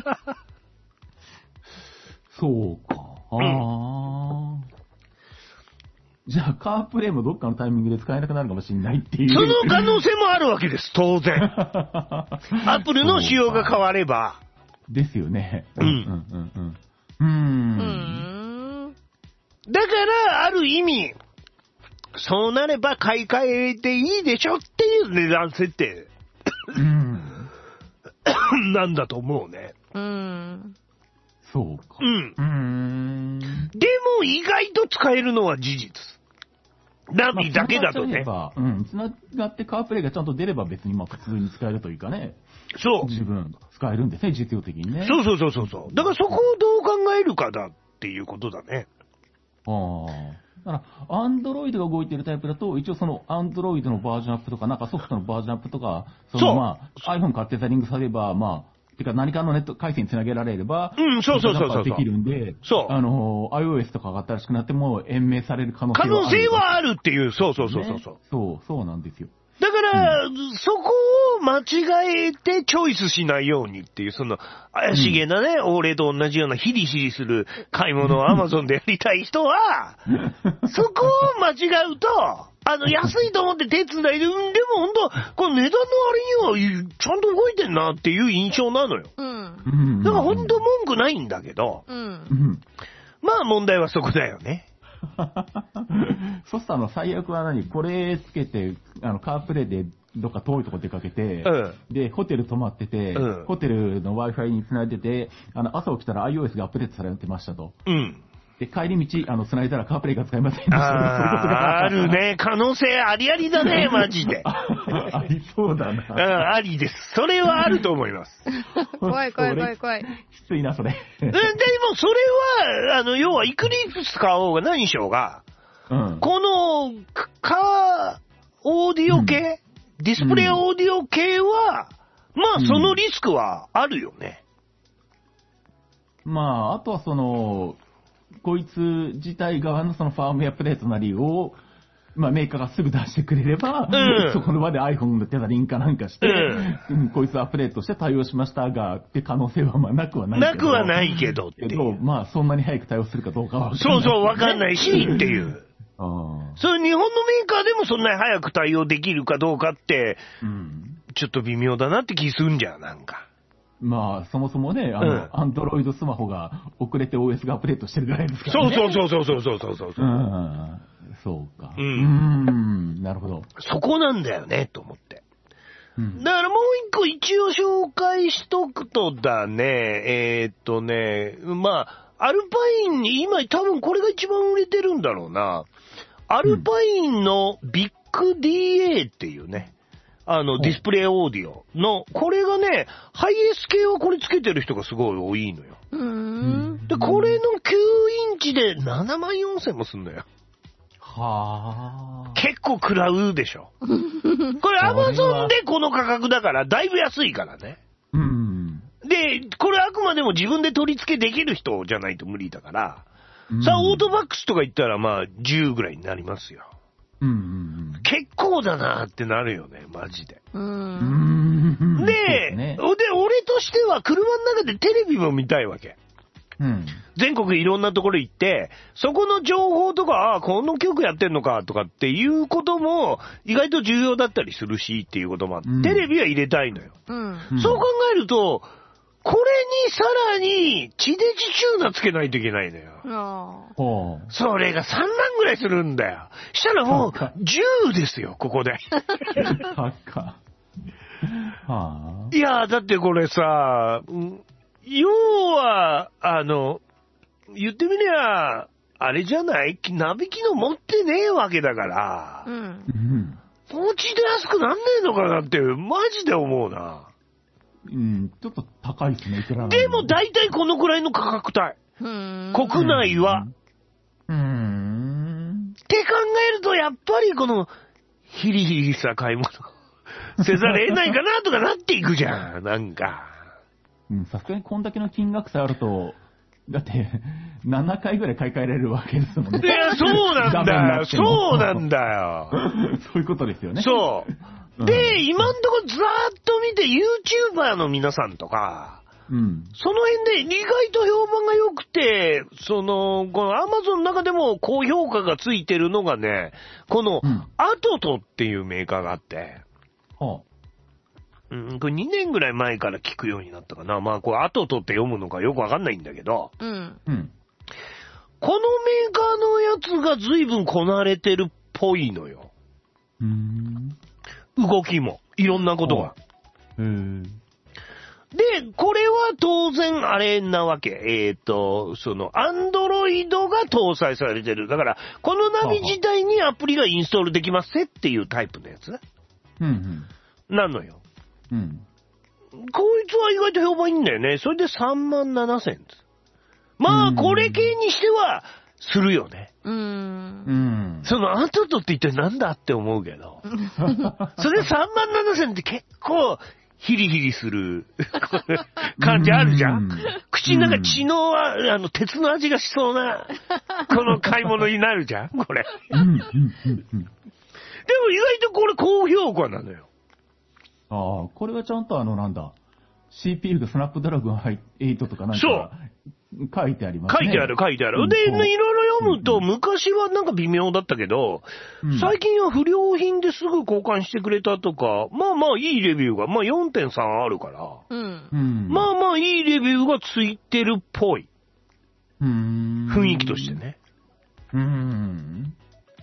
そうか。ああ、うん。じゃあ、カープレイもどっかのタイミングで使えなくなるかもしれないっていう。 その可能性もあるわけです、当然。アップルの仕様が変われば。 ですよね。 うん。うんうんうんうん。うーん。 だから、ある意味、そうなれば買い替えていいでしょっていう値段設定。 うん。 なんだと思うね。 うん。 そうか。 うん。 うーん。 でも意外と使えるのは事実。ナビだけだとね。 まあ、うん。繋がってカープレイがちゃんと出れば別にまあ普通に使えるというかね。 そう。 十分使えるんですね、実用的にね。 そうそうそうそうそう。だからそこをどう考えるかだっていうことだね。 ああ。だから、アンドロイドが動いているタイプだと、一応そのアンドロイドのバージョンアップとか、なんかソフトのバージョンアップとか、そのまあ、iPhone 買ってセッティングされれば、まあ、てか何かのネット回線につなげられれば、 うん、そうそうそうそう。 できるんで、 そう。 あの、iOS とかが新しくなっても延命される可能性はある。 可能性はあるっていう、そうそうそうそう。ね、 そう、そうなんですよ。 だから、うん、そこを間違えてチョイスしないようにっていう、その、怪しげなね、うん、俺と同じようなヒリヒリする買い物を Amazon でやりたい人は、そこを間違うと、あの、安いと思って手繋いで、うん、でも本当、この値段の割には、ちゃんと動いてんなっていう印象なのよ。 うん。 だから本当文句ないんだけど、 うん。 まあ問題はそこだよね。 そしたら最悪は何これつけて、あの、カープレイでどっか遠いとこ出かけて、 うん、 で、ホテル泊まってて、 うん、 ホテルの Wi-Fi に繋いでて、あの、朝起きたら iOS がアップデートされてましたと。 うん。 で、帰り道、あの、繋いだらカープレイが使えませんでした。 あ, あるね。可能性ありありだね、マジで。 ありそうだな。 うん、ありです。それはあると思います。 怖い怖い怖い怖い。 きついな、それ。 でも、それは、あの、要は、イクリプス買おうが何しようが、 うん、 この、カー、オーディオ系、うん、ディスプレイオーディオ系は、うん、まあ、そのリスクはあるよね。 うん、まあ、あとはその、こいつ自体側のそのファームウェアアップデートなりを、まあメーカーがすぐ出してくれれば、うん、そこの場で iPhone のテザリングかなんかして、うんうん、こいつアップデートして対応しましたが、って可能性はまあなくはないけど。 なくはないけどっていう。けど、 まあそんなに早く対応するかどうかは分かんない、 そうそう、わかんないし、っていう。 あそれ日本のメーカーでもそんなに早く対応できるかどうかって、 うん、 ちょっと微妙だなって気すんじゃん、なんか。 まあ、そもそもね、あの、アンドロイドスマホが遅れて オーエス がアップデートしてるぐらいですからね。 そうそうそうそうそうそうそうそう。 うん。そうか。 うん。 うん。なるほど。 そこなんだよね、と思って。 うん、 だからもう一個一応紹介しとくとだね、えー、っとね、まあ、アルパインに、今多分これが一番売れてるんだろうな。アルパインのビッグ ディーエー っていうね。 あの、ディスプレイオーディオの、これがね、ハイエース系をこれつけてる人がすごい多いのよ。 うーん。 で、これのきゅうインチでななまんよんせんもすんのよ。 はあ。 結構食らうでしょ。これアマゾンでこの価格だから、だいぶ安いからね。 うん。 で、これあくまでも自分で取り付けできる人じゃないと無理だから、うん、さあ、オートバックスとか言ったらまあじゅうぐらいになりますよ。 うんうんうん、 結構だなってなるよね、マジで。 うん。 で、ね、で、俺としては車の中でテレビも見たいわけ。 うん、 全国いろんなところ行って、そこの情報とか、ああ、この曲やってんのかとかっていうことも意外と重要だったりするしっていうこともあって、うん、テレビは入れたいのよ。 うん、 そう考えると、これにさらに地デジチューナーつけないといけないのよ。 ああ。 それがさんまんぐらいするんだよ。したらもうじゅうですよ、ここで。 高はあ。 いや、だってこれさ、要は、あの、言ってみりゃ、あれじゃない？ナビ機能持ってねえわけだから、 うん。 お家で安くなんねえのかなって、マジで思うな。 うん、ちょっと高いですね、いくらなんでも大体このくらいの価格帯。国内は。 うーん。 って考えると、やっぱりこの、ヒリヒリした買い物、せざるを得ないかなとかなっていくじゃん、なんか。 うん、さすがにこんだけの金額差あると、だって、ななかいぐらい買い替えられるわけですもんね。 いや、そうなんだよ。そうなんだよ。 そういうことですよね。 そう。で、うん、今んとこずーっと見て YouTuber の皆さんとか、 うん、 その辺で意外と評判が良くて、その、この Amazon の中でも高評価がついてるのがね、この、アトトっていうメーカーがあって、 はあ、 うん、これにねんぐらい前から聞くようになったかな。まあ、これアトトって読むのかよくわかんないんだけど、 うん。 うん。 このメーカーのやつが随分こなれてるっぽいのよ。 うーん。 動きも、いろんなことが。 へー。 で、これは当然あれなわけ。えっと、その、アンドロイドが搭載されてる。だから、このナビ自体にアプリがインストールできますっていうタイプのやつ。 うんうん。なのよ。 うん。 こいつは意外と評判いいんだよね。それでさんまんななせん。まあ、これ系にしては、するよね。 うーん。うん。 その、アトトって一体なんだって思うけど。それさんまんななせんって結構、ヒリヒリする感じあるじゃん。口の中血の、あの、鉄の味がしそうな、この買い物になるじゃんこれ。でも意外とこれ高評価なのよ。 ああ、これはちゃんとあの、なんだ、シーピーユー がスナップドラゴンはちとかなんか、 そう書いてありますね。 書いてある、書いてある。で、いろいろ読むと、昔はなんか微妙だったけど、うん、最近は不良品ですぐ交換してくれたとか、まあまあいいレビューが、まあ よんてんさん あるから、 うん、 まあまあいいレビューがついてるっぽい。 うーん、 雰囲気としてね。 うーん。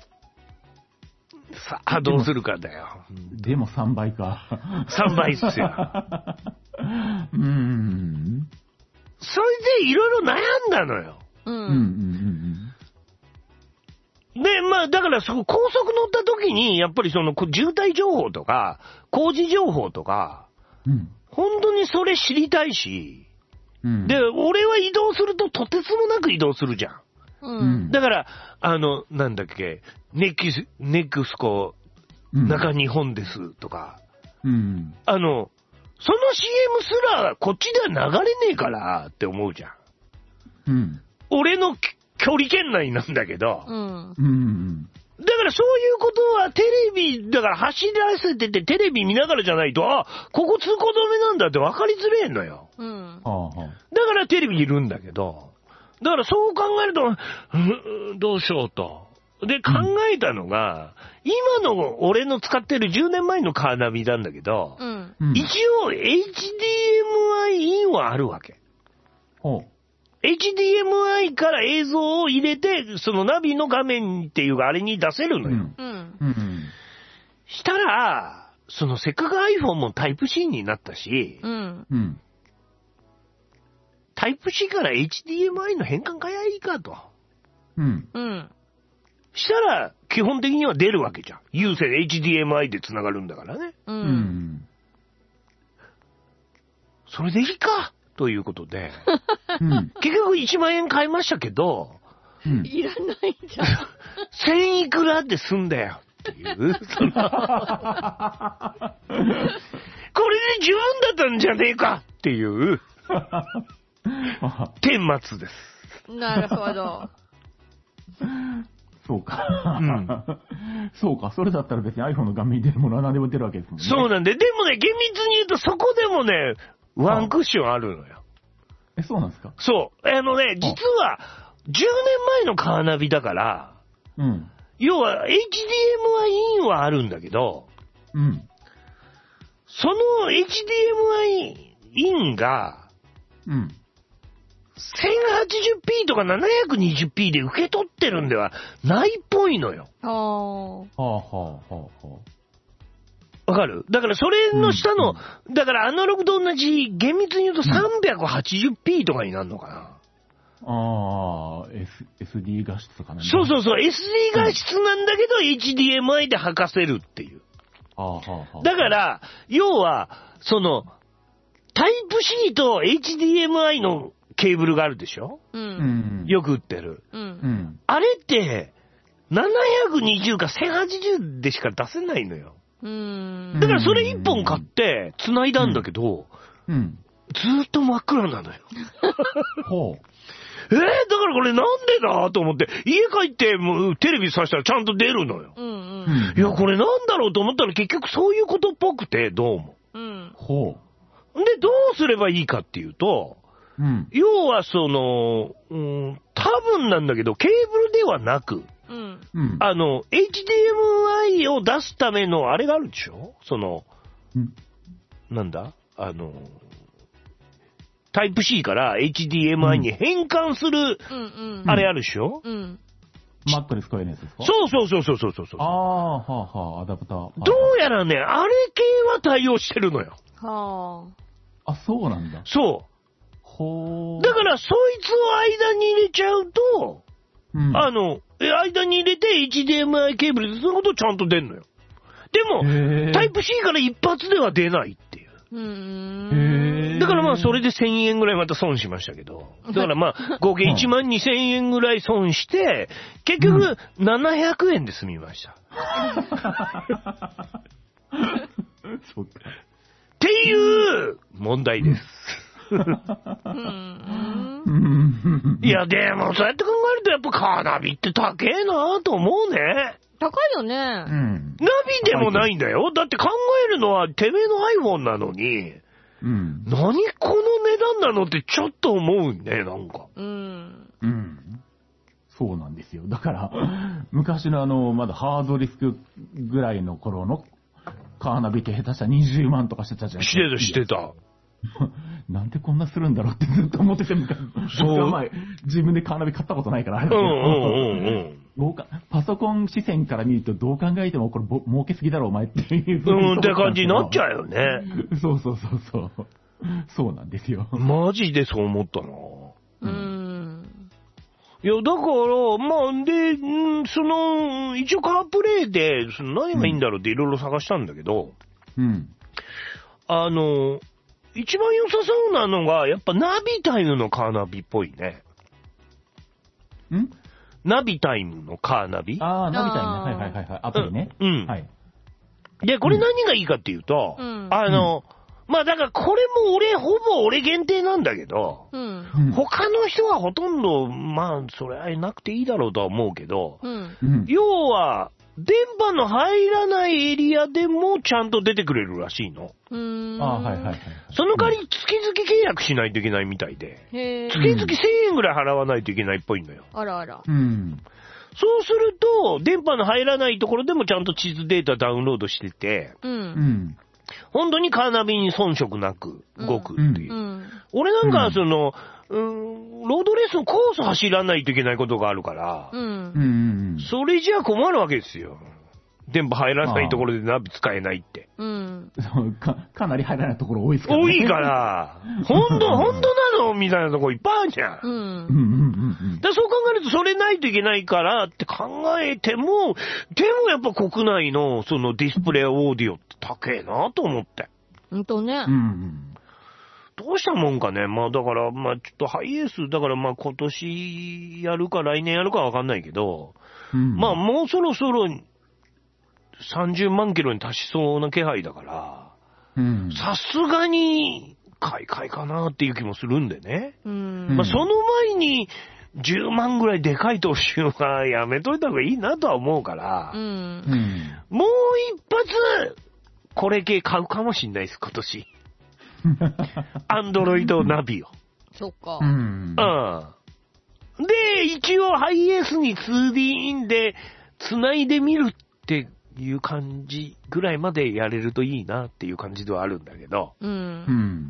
さあ、どうするかだよ。 でもさんばいか。 さんばいっすよ。 うーん。 それでいろいろ悩んだのよ。 うん。うんうんうん、で、まあ、だから、そこ高速乗った時に、やっぱりその、渋滞情報とか、工事情報とか、 うん、 本当にそれ知りたいし、 うん、 で、俺は移動するととてつもなく移動するじゃん。 うん。 だから、あの、なんだっけ、ネキス、ネクスコ、中日本ですとか、 うん、 あの、その シーエム すらこっちでは流れねえからって思うじゃん。 うん。 俺の距離圏内なんだけど。 うん。 うん。 だからそういうことはテレビ、だから走らせててテレビ見ながらじゃないと、あ、ここ通行止めなんだって分かりづれえのよ。 うん。 だからテレビいるんだけど、だからそう考えると、うん、どうしようと。で、考えたのが、うん、今の俺の使ってるじゅうねんまえのカーナビなんだけど、 うん、 一応 エイチディーエムアイ インはあるわけ。 ほう。 エイチディーエムアイ から映像を入れて、そのナビの画面っていうかあれに出せるのよ。 うん。うんうんしたら、そのせっかく iPhone もタイプ C になったし、 うん。 うん。 タイプ C から エイチディーエムアイ の変換変えばいいかと。 うん。 うん。 したら、基本的には出るわけじゃん。有線 エイチディーエムアイ で繋がるんだからね。 うん。 それでいいかということで、うん、結局いちまんえん買いましたけど、 うん、いらないじゃん。 せんいくらで済んだよっていう。そのこれで十分だったんじゃねえかっていう、顛末です。 なるほど。 そうか、うん。そうか。それだったら別に iPhone の画面に出るものは何でも出るわけですもんね。 そうなんで。でもね、厳密に言うとそこでもね、ワンクッションあるのよ。 え、そうなんですか？ そう。あのね、実は、じゅうねんまえのカーナビだから、うん。要は エイチディーエムアイ インはあるんだけど、うん。その エイチディーエムアイ インが、うん。せんはちじゅうピー とか ななひゃくにじゅうピー で受け取ってるんではないっぽいのよ。 ああ。はあはあはあはあ。 わかる？だからそれの下の、うん、だからアナログと同じ、厳密に言うと さんびゃくはちじゅうピー とかになるのかな。 ああ、S、エスディー 画質とかね。 そうそうそう、エスディー 画質なんだけど、うん、エイチディーエムアイ で履かせるっていう。 ああはあはあ、 だから、要は、その、タイプ C と エイチディーエムアイ のケーブルがあるでしょ？うん。よく売ってる。うん。あれって、ななひゃくにじゅうかせんはちじゅうでしか出せないのよ。うん。だからそれ一本買って、繋いだんだけど、うん。うん、ずーっと真っ暗なのよ。ほう。えー、だからこれなんでだと思って、家帰ってもうテレビさしたらちゃんと出るのよ。うんうん。いや、これなんだろうと思ったら結局そういうことっぽくて、どうも。うん。ほう。で、どうすればいいかっていうと、うん、要はその、うん、多分なんだけど、ケーブルではなく、うん、あの、エイチディーエムアイ を出すためのあれがあるでしょ？その、うん、なんだあの、タイプ C から エイチディーエムアイ に変換する、うん、あれあるでしょ？うん。 Mac で使えるやつですか？ そうそうそうそうそうそうそう。 ああ、はあはあ、アダプター。どうやらね、あれ系は対応してるのよ。 はあ。あ、そうなんだ。 そう。 ほー。 だから、そいつを間に入れちゃうと、うん、あの、間に入れて エイチディーエムアイ ケーブルでそのことちゃんと出んのよ。でも、タイプ C から一発では出ないっていう。うーん。だからまあ、それでせんえんぐらいまた損しましたけど。だからまあ、合計いちまんにせんえんぐらい損して、結局、ななひゃくえんで済みました。 そうか。 っていう問題です。いや、でも、そうやって考えると、やっぱカーナビって高えなと思うね。 高いよね。うん。 ナビでもないんだよ。だって考えるのは、てめえの iPhone なのに、うん。何この値段なのってちょっと思うね、なんか。 うん。 うん。そうなんですよ。だから、昔のあの、まだハードディスクぐらいの頃のカーナビ系下手したらにじゅうまんとかしてたじゃないですか。してた、してた。 なんでこんなするんだろうってずっと思ってて、そう。前、自分でカーナビ買ったことないからあれだけど、うんうんうん、パソコン視線から見るとどう考えてもこれぼ儲けすぎだろお前っていう。 うん、って感じになっちゃうよね。 そうそうそうそう。そうなんですよ。 マジでそう思ったな。うん。いや、だから、まあ、で、んその、一応カープレイで、その何がいいんだろうっていろいろ探したんだけど、うん。あの、一番良さそうなのが、やっぱナビタイムのカーナビっぽいね。 ん？ ナビタイムのカーナビ？ ああ、ナビタイムね。はいはいはいはい。アプリね。 うん。うん、はい。で、これ何がいいかっていうと、うん、あの、うん、まあだからこれも俺、ほぼ俺限定なんだけど、うん、他の人はほとんど、まあ、それはなくていいだろうとは思うけど、うん、要は、電波の入らないエリアでもちゃんと出てくれるらしいの。 うーん。 ああ、はいはいはい。 その代わり月々契約しないといけないみたいで、へ月々せんえんぐらい払わないといけないっぽいのよ。 あらあら。 うん。 そうすると、電波の入らないところでもちゃんと地図データダウンロードしてて、うん。本当にカーナビに遜色なく動くっていう。うんうん、俺なんかはその、うん、ロードレースのコース走らないといけないことがあるから、うん、それじゃ困るわけですよ。 電波入らないところでナビ使えないって。 うん。 か、かなり入らないところ多いですからね。 多いから、ほんと、ほんとなのみたいなところいっぱいあるじゃん。うん。うんうんうん。 だそう考えると、それないといけないからって考えても、でもやっぱ国内のそのディスプレイオーディオって高えなと思って。 ほんとね。 うん。 どうしたもんかね。まあだから、まあちょっとハイエース、だからまあ今年やるか来年やるかわかんないけど、うん、まあもうそろそろさんじゅうまんキロに達しそうな気配だから、さすがに買い替えかなっていう気もするんでね。うん、まあその前にじゅうまんぐらいでかい投資はやめといた方がいいなとは思うから、うん、もう一発これ系買うかもしんないです、今年。アンドロイドナビを。 そっか。 うん。うん。で、一応ハイエースに ツーディー インで繋いでみるっていう感じぐらいまでやれるといいなっていう感じではあるんだけど。うん。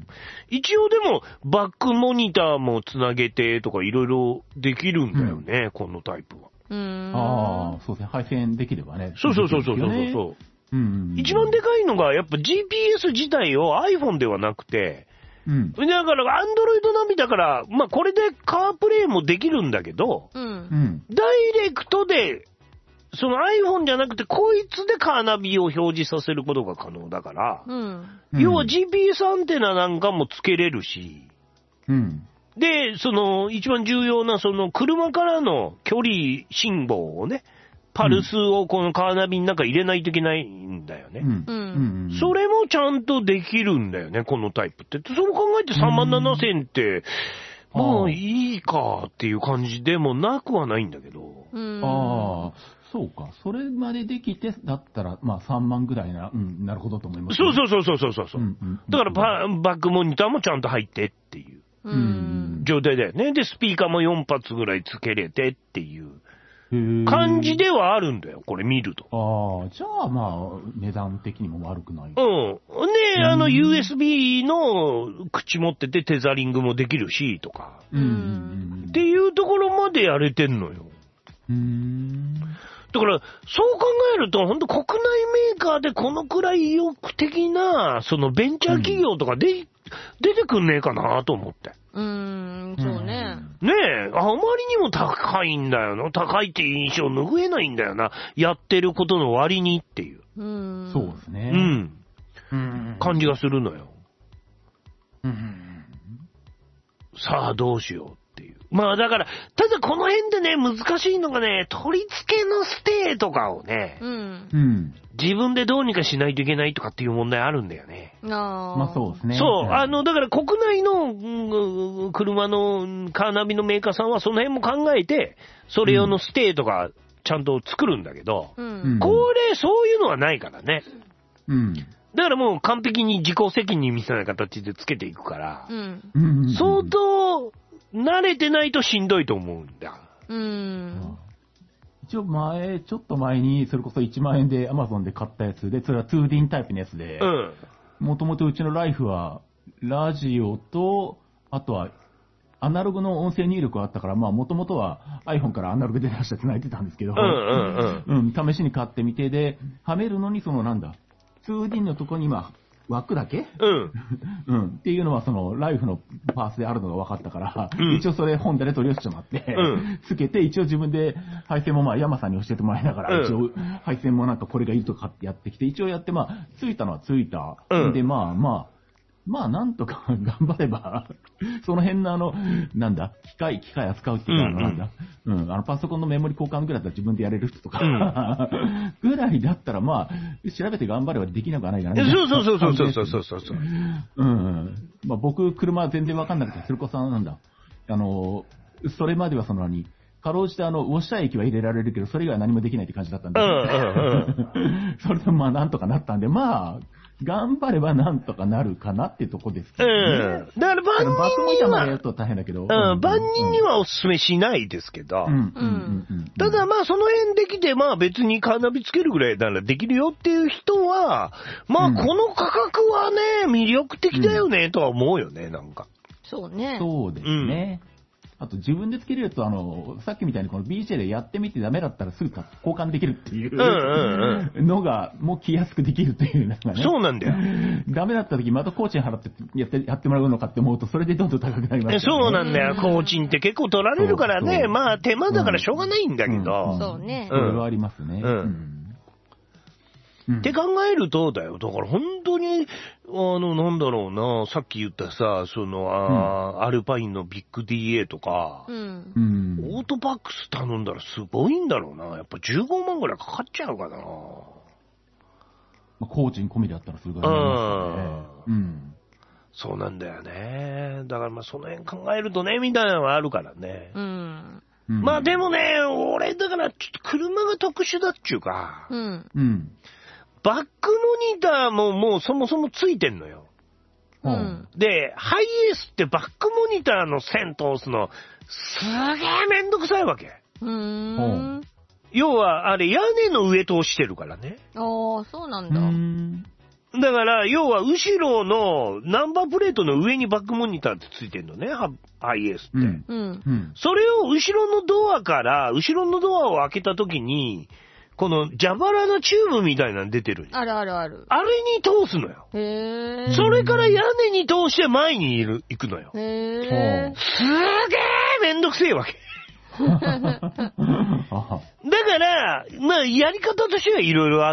一応でもバックモニターも繋げてとかいろいろできるんだよね、うん、このタイプは。 うん。 ああ、そうですね。配線できればね。 そうそうそうそうそうそう。うん、一番でかいのが、やっぱ ジーピーエス 自体を iPhone ではなくて、うん、だから、Android ナビだから、まあ、これでカープレイもできるんだけど、うん、ダイレクトで、その iPhone じゃなくて、こいつでカーナビを表示させることが可能だから、うん、要は ジーピーエス アンテナなんかもつけれるし、うん、で、その、一番重要な、その、車からの距離信号をね、パルスをこのカーナビの中入れないといけないんだよね。うんうん、それもちゃんとできるんだよね、このタイプって。そう考えてさんまんななせんって、うん、まあいいかっていう感じでもなくはないんだけど。 うん、ああ、そうか。それまでできて、だったら、まあさんまんぐらいな、うん、なるほどと思います、 ね。そうそうそうそうそうそう、うんうん。だからババックモニターもちゃんと入ってっていう、うん、状態だよね。で、スピーカーもよん発ぐらいつけれてっていう。感じではあるんだよ、これ見ると。 ああ、じゃあまあ、値段的にも悪くない。うん。 で、あの、ユーエスビー の口持っててテザリングもできるし、とか。うん。っていうところまでやれてんのよ。うん。だから、そう考えると、本当国内メーカーでこのくらい意欲的な、そのベンチャー企業とかで、うん、出てくんねえかなと思って。 うーん、そうね。 ねえ、あまりにも高いんだよな。高いっていう印象拭えないんだよな。やってることの割にっていう。 うん。そうですね。 うん。うん。感じがするのよ。うん。さあ、どうしようっていう。まあだから、ただこの辺でね、難しいのがね、取り付けのステーとかをね、うん。自分でどうにかしないといけないとかっていう問題あるんだよね。 あまあそうですね。 そう。あの、だから国内の、うん、車のカーナビのメーカーさんはその辺も考えて、それ用のステーとかちゃんと作るんだけど、うん、これ、そういうのはないからね。うん。だからもう完璧に自己責任みたいな形でつけていくから、うん、相当慣れてないとしんどいと思うんだ。うん。 一応前、ちょっと前に、それこそいちまんえんで Amazon で買ったやつで、それは ツーディー タイプのやつで、もともとうちのライフは、ラジオと、あとは、アナログの音声入力があったから、まあ、もともとは iPhone からアナログで出して繋いでたんですけど、うんうんうん。うん、試しに買ってみて、で、はめるのにそのなんだ、ツーディー のとこに今、枠だけうん。うん。っていうのは、その、ライフのパースであるのが分かったから、うん、一応それ本でね、取り寄せてもらって、うん、つけて、一応自分で配線もまあ、山さんに教えてもらいながら、うん、一応配線もなんかこれがいいとかってやってきて、一応やって、まあ、ついたのはついた。うん、で、まあまあ、まあ、なんとか頑張れば、その辺のあの、なんだ、機械、機械扱うっていうか、うんうん、なんだ、うん、あの、パソコンのメモリ交換ぐらいだったら自分でやれる人とか、うん、ぐらいだったら、まあ、調べて頑張ればできなくはないかな。 そうそうそうそうそうそうそうそう。 うん。まあ、僕、車全然わかんなくて、それこそなんだ、あの、それまではその何、かろうじてあの、ウォッシャー液は入れられるけど、それ以外は何もできないって感じだったんで、うんうんうん、それでまあ、なんとかなったんで、まあ、頑張ればなんとかなるかなっていうとこですけどね。 うん。だから万人には、バックモニターまでやると大変だけど。 うん、万人にはお勧めしないですけど。うん。うん。うん。ただまあその辺できて、まあ別にカーナビつけるぐらいならできるよっていう人は、まあこの価格はね、魅力的だよね、とは思うよね、なんか。 そうね。 そうですね。 あと自分でつけるやつは、あの、さっきみたいにこの ビージェー でやってみてダメだったらすぐ交換できるっていうのが、もう気安くできるっていうのがね。 そうなんだよ。 ダメだった時また工賃払ってやって、やってもらうのかって思うと、それでどんどん高くなりますよね。 そうなんだよ。工賃って結構取られるからね。そうそう、まあ手間だからしょうがないんだけど。 うんうん、そうね。 それはありますね。うんうんって考えるとだよ。だから本当に、あの、なんだろうな、さっき言ったさ、その、あ、うん、アルパインのビッグ ディーエー とか、うん、オートバックス頼んだらすごいんだろうな。やっぱじゅうごまんぐらいかかっちゃうかな。まあ、工賃込みだったらすごい、ね。うん。 そうなんだよね。だからまあその辺考えるとね、みたいなのはあるからね。うん。まあでもね、俺だからちょっと車が特殊だっちゅうか。うん。うん。バックモニターももうそもそもついてんのよ。うん。で、ハイエースってバックモニターの線通すの、すげえめんどくさいわけ。うーん。要は、あれ屋根の上通してるからね。 ああ、そうなんだ。うんだから、要は、後ろのナンバープレートの上にバックモニターってついてんのね、ハイエースって。うんうん、それを後ろのドアから、後ろのドアを開けたときに、この蛇腹のチューブみたいなの出てる。 あるあるある。 あれに通すのよ。へー。それから屋根に通して前にいる行くのよ。へー。すげーめんどくせえわけ。だから、まあ、やり方としてはいろいろあって、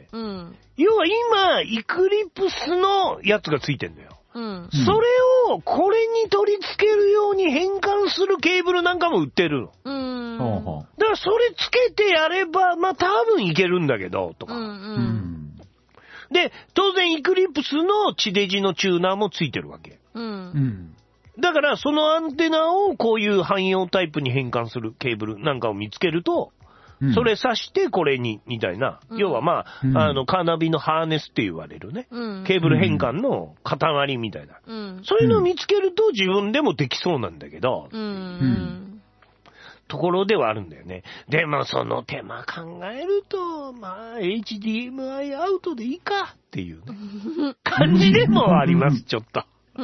うん、要は今、イクリプスのやつがついてんだよ。うん、それをこれに取り付けるように変換するケーブルなんかも売ってるの。うん、だからそれつけてやれば、まあ多分いけるんだけど、とか。うんうん、で、当然イクリプスの地デジのチューナーもついてるわけ。うん、だからそのアンテナをこういう汎用タイプに変換するケーブルなんかを見つけると、うん、それ挿してこれに、みたいな。うん、要はまあ、うん、あの、カーナビのハーネスって言われるね。うん、ケーブル変換の塊みたいな。うん、そういうのを見つけると自分でもできそうなんだけど、うん、ところではあるんだよね。でもその手間考えると、まあ、エイチディーエムアイ アウトでいいかっていう、ね、感じでもあります、ちょっと。うん。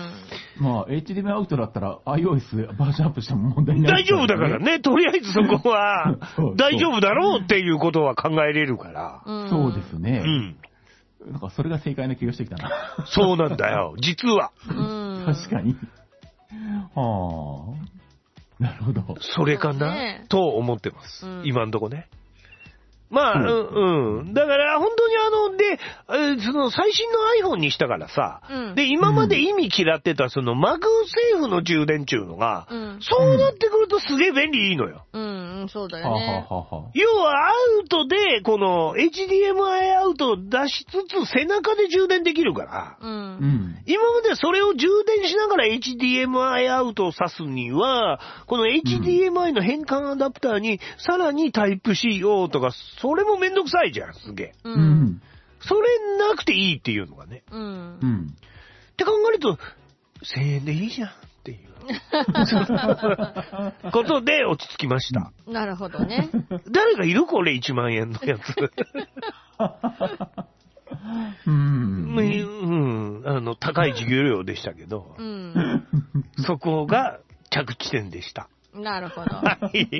まあ、エイチディーエムアイ アウトだったら iOS バージョンアップしても問題ない、 ね。大丈夫だからね。とりあえずそこは大丈夫だろうっていうことは考えれるから。 そうですね。うん。なんかそれが正解な気がしてきたな。 そうなんだよ。実は。 確かに。はあ。なるほど。 それかな、ね、と思ってます。うん、今んとこね。まあ、うん、うん。だから、本当にあの、で、えー、その最新の iPhone にしたからさ、うん、で、今まで意味嫌ってたそのマグセーフの充電っていうのが、うん、そうなってくるとすげえ便利いいのよ。 うん、うん、そうだよね。 ははは要は、アウトで、この エイチディーエムアイ アウトを出しつつ背中で充電できるから、うん、今までそれを充電しながら エイチディーエムアイ アウトを挿すには、この エイチディーエムアイ の変換アダプターに、さらにタイプ シーオー とか、それもめんどくさいじゃん、すげえ。うん。それなくていいっていうのがね。うん。うん。って考えると、せんえんでいいじゃんっていう。ことで落ち着きました。 なるほどね。 誰がいるこれいちまんえんのやつ。うん。うん。あの、高い授業料でしたけど、うん、そこが着地点でした。 なるほど。はい。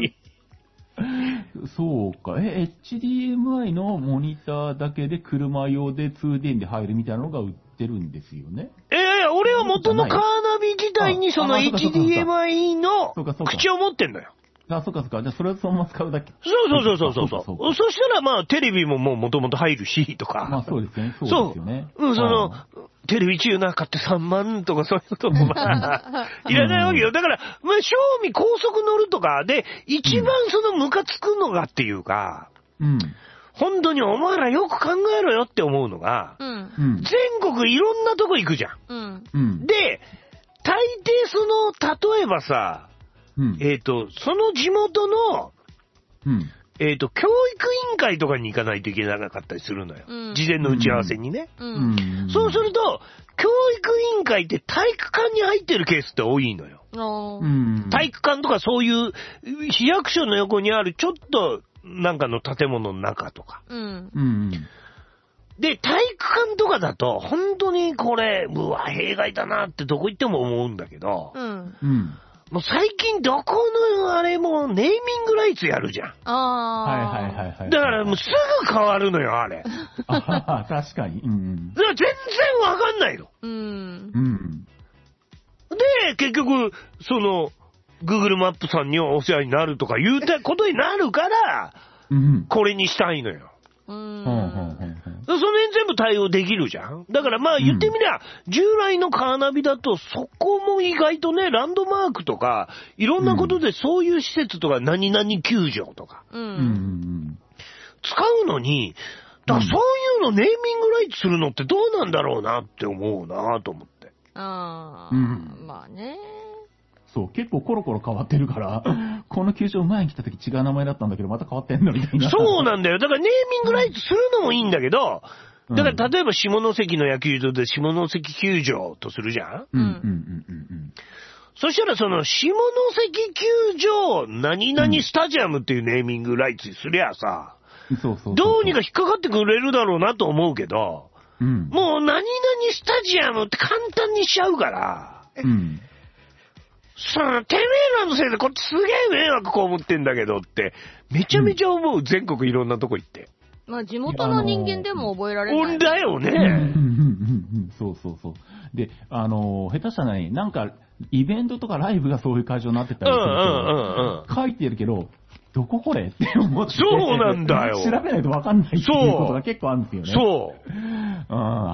そうか。え、エイチディーエムアイ のモニターだけで車用で ツーディー で入るみたいなのが売ってるんですよね。 ええー、俺は元のカーナビ自体にその エイチディーエムアイ の口を持ってんだよ。 あ、そっかそっか。じゃあそれをそのまま使うだけ。 そうそうそうそうそう。そうそうそしたらまあテレビももう元々入るしとか。 まあそうですね。そうですよね。 そう。うん、その、テレビチューナー買ってさんまんとかそういうこともまあ、いらないわけよ。だから、まあ、正味高速乗るとかで、一番そのムカつくのがっていうか、うん。本当にお前らよく考えろよって思うのが、うん、全国いろんなとこ行くじゃん。うん、で、大抵その、例えばさ、うん、えっと、その地元の、うん、えっと、教育委員会とかに行かないといけなかったりするのよ。うん、事前の打ち合わせにね。うん、そうすると、教育委員会って体育館に入ってるケースって多いのよ。うん、体育館とかそういう市役所の横にあるちょっとなんかの建物の中とか。うん、で、体育館とかだと本当にこれ、うわ、弊害だなってどこ行っても思うんだけど、うん、 もう最近どこのあれもネーミングライツやるじゃん。 ああ。 はいはいはいはい。 だからもうすぐ変わるのよ、あれ。 あ確かに。うん。 だから全然わかんないの。 うん。うん。 で、結局、その、Google マップさんにはお世話になるとか言うたことになるから、うん、これにしたいのよ。うん。その辺全部対応できるじゃん。だからまあ言ってみりゃ、うん、従来のカーナビだとそこも意外とね、ランドマークとか、いろんなことでそういう施設とか何々球場とか、うん、使うのに、だからそういうのネーミングライツするのってどうなんだろうなって思うなと思って。 ああ、うん、まあね。 そう、結構コロコロ変わってるから、この球場前に来た時違う名前だったんだけど、また変わってんのみたいな。 そうなんだよ。だからネーミングライツするのもいいんだけど、だから例えば下関の野球場で下関球場とするじゃん。うんうんうんうん。そしたらその下関球場何々スタジアムっていうネーミングライツにすりゃさ、そうそうどうにか引っかかってくれるだろうなと思うけど、うん、もう何々スタジアムって簡単にしちゃうから、うん、そのてめえらのせいでこっちすげえ迷惑こう思ってんだけどってめちゃめちゃ思う、うん、全国いろんなとこ行って。 まあ地元の人間でも覚えられない。 ほんだよね。 そうそうそう。で、あの、下手したらね、なんかイベントとかライブがそういう会場になってたりすると、うんうんうんうん、書いてるけど、どここれって思って。 そうなんだよ。 調べないと分かんないっていうことが結構あるんですよね。 そう。 うん、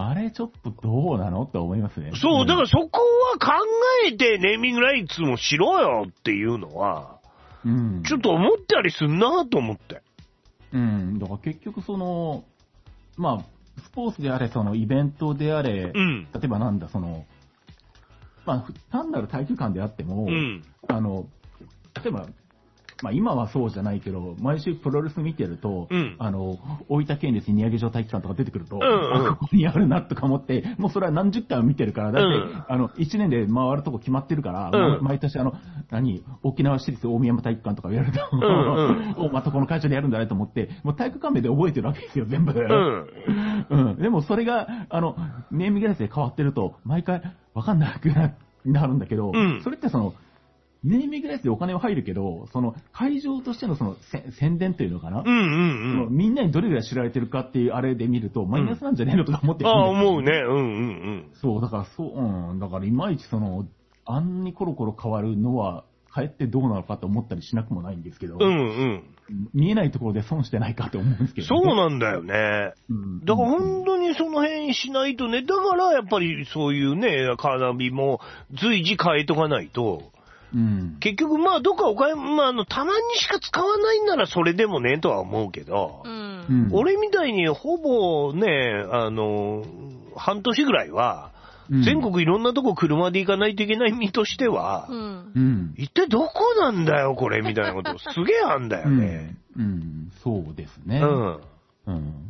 あれちょっとどうなのって思いますね。 そう、だからそこは考えてネーミングライツもしろよっていうのは、うん、ちょっと思ったりすんなと思って。 うん、だから結局その、まあ、スポーツであれ、そのイベントであれ、うん、例えばなんだ、その、まあ、単なる体育館であっても、うん、あの、例えば、まあ今はそうじゃないけど、毎週プロレス見てると、うん、あの、大分県立宮城城体育館とか出てくると、うんうん、ここにあるなとか思って、もうそれは何十回も見てるから、だって、うん、あの、一年で回るとこ決まってるから、うん、毎年あの、何、沖縄市立大宮山体育館とか言われると、うんうん、またこの会場でやるんだねと思って、もう体育館名で覚えてるわけですよ、全部。うん。うん。でもそれが、あの、ネーミングライツで変わってると、毎回わかんなくなるんだけど、うん、それってその、ネーミングライツでお金は入るけど、その会場としてのその宣伝というのかな、うんうんうん、そのみんなにどれぐらい知られてるかっていうあれで見ると、マイナスなんじゃねえのとか思ってるんですよ、 ね、ああ、思うね。うんうんうん。 そう、だからそう、うん、だからいまいちその、あんにコロコロ変わるのは、かえってどうなのかと思ったりしなくもないんですけど、うんうん。見えないところで損してないかと思うんですけど、 ね、そうなんだよね。うん、だから本当にその辺しないとね、だからやっぱりそういうね、カーナビも随時変えとかないと、うん、結局まあどっかお金、まああの、たまにしか使わないんならそれでもねとは思うけど、うん、俺みたいにほぼね、あの、半年ぐらいは、うん、全国いろんなとこ車で行かないといけない身としては、うん、一体どこなんだよこれみたいなことすげえあんだよね。 うん、うん、そうですね。うん。うん。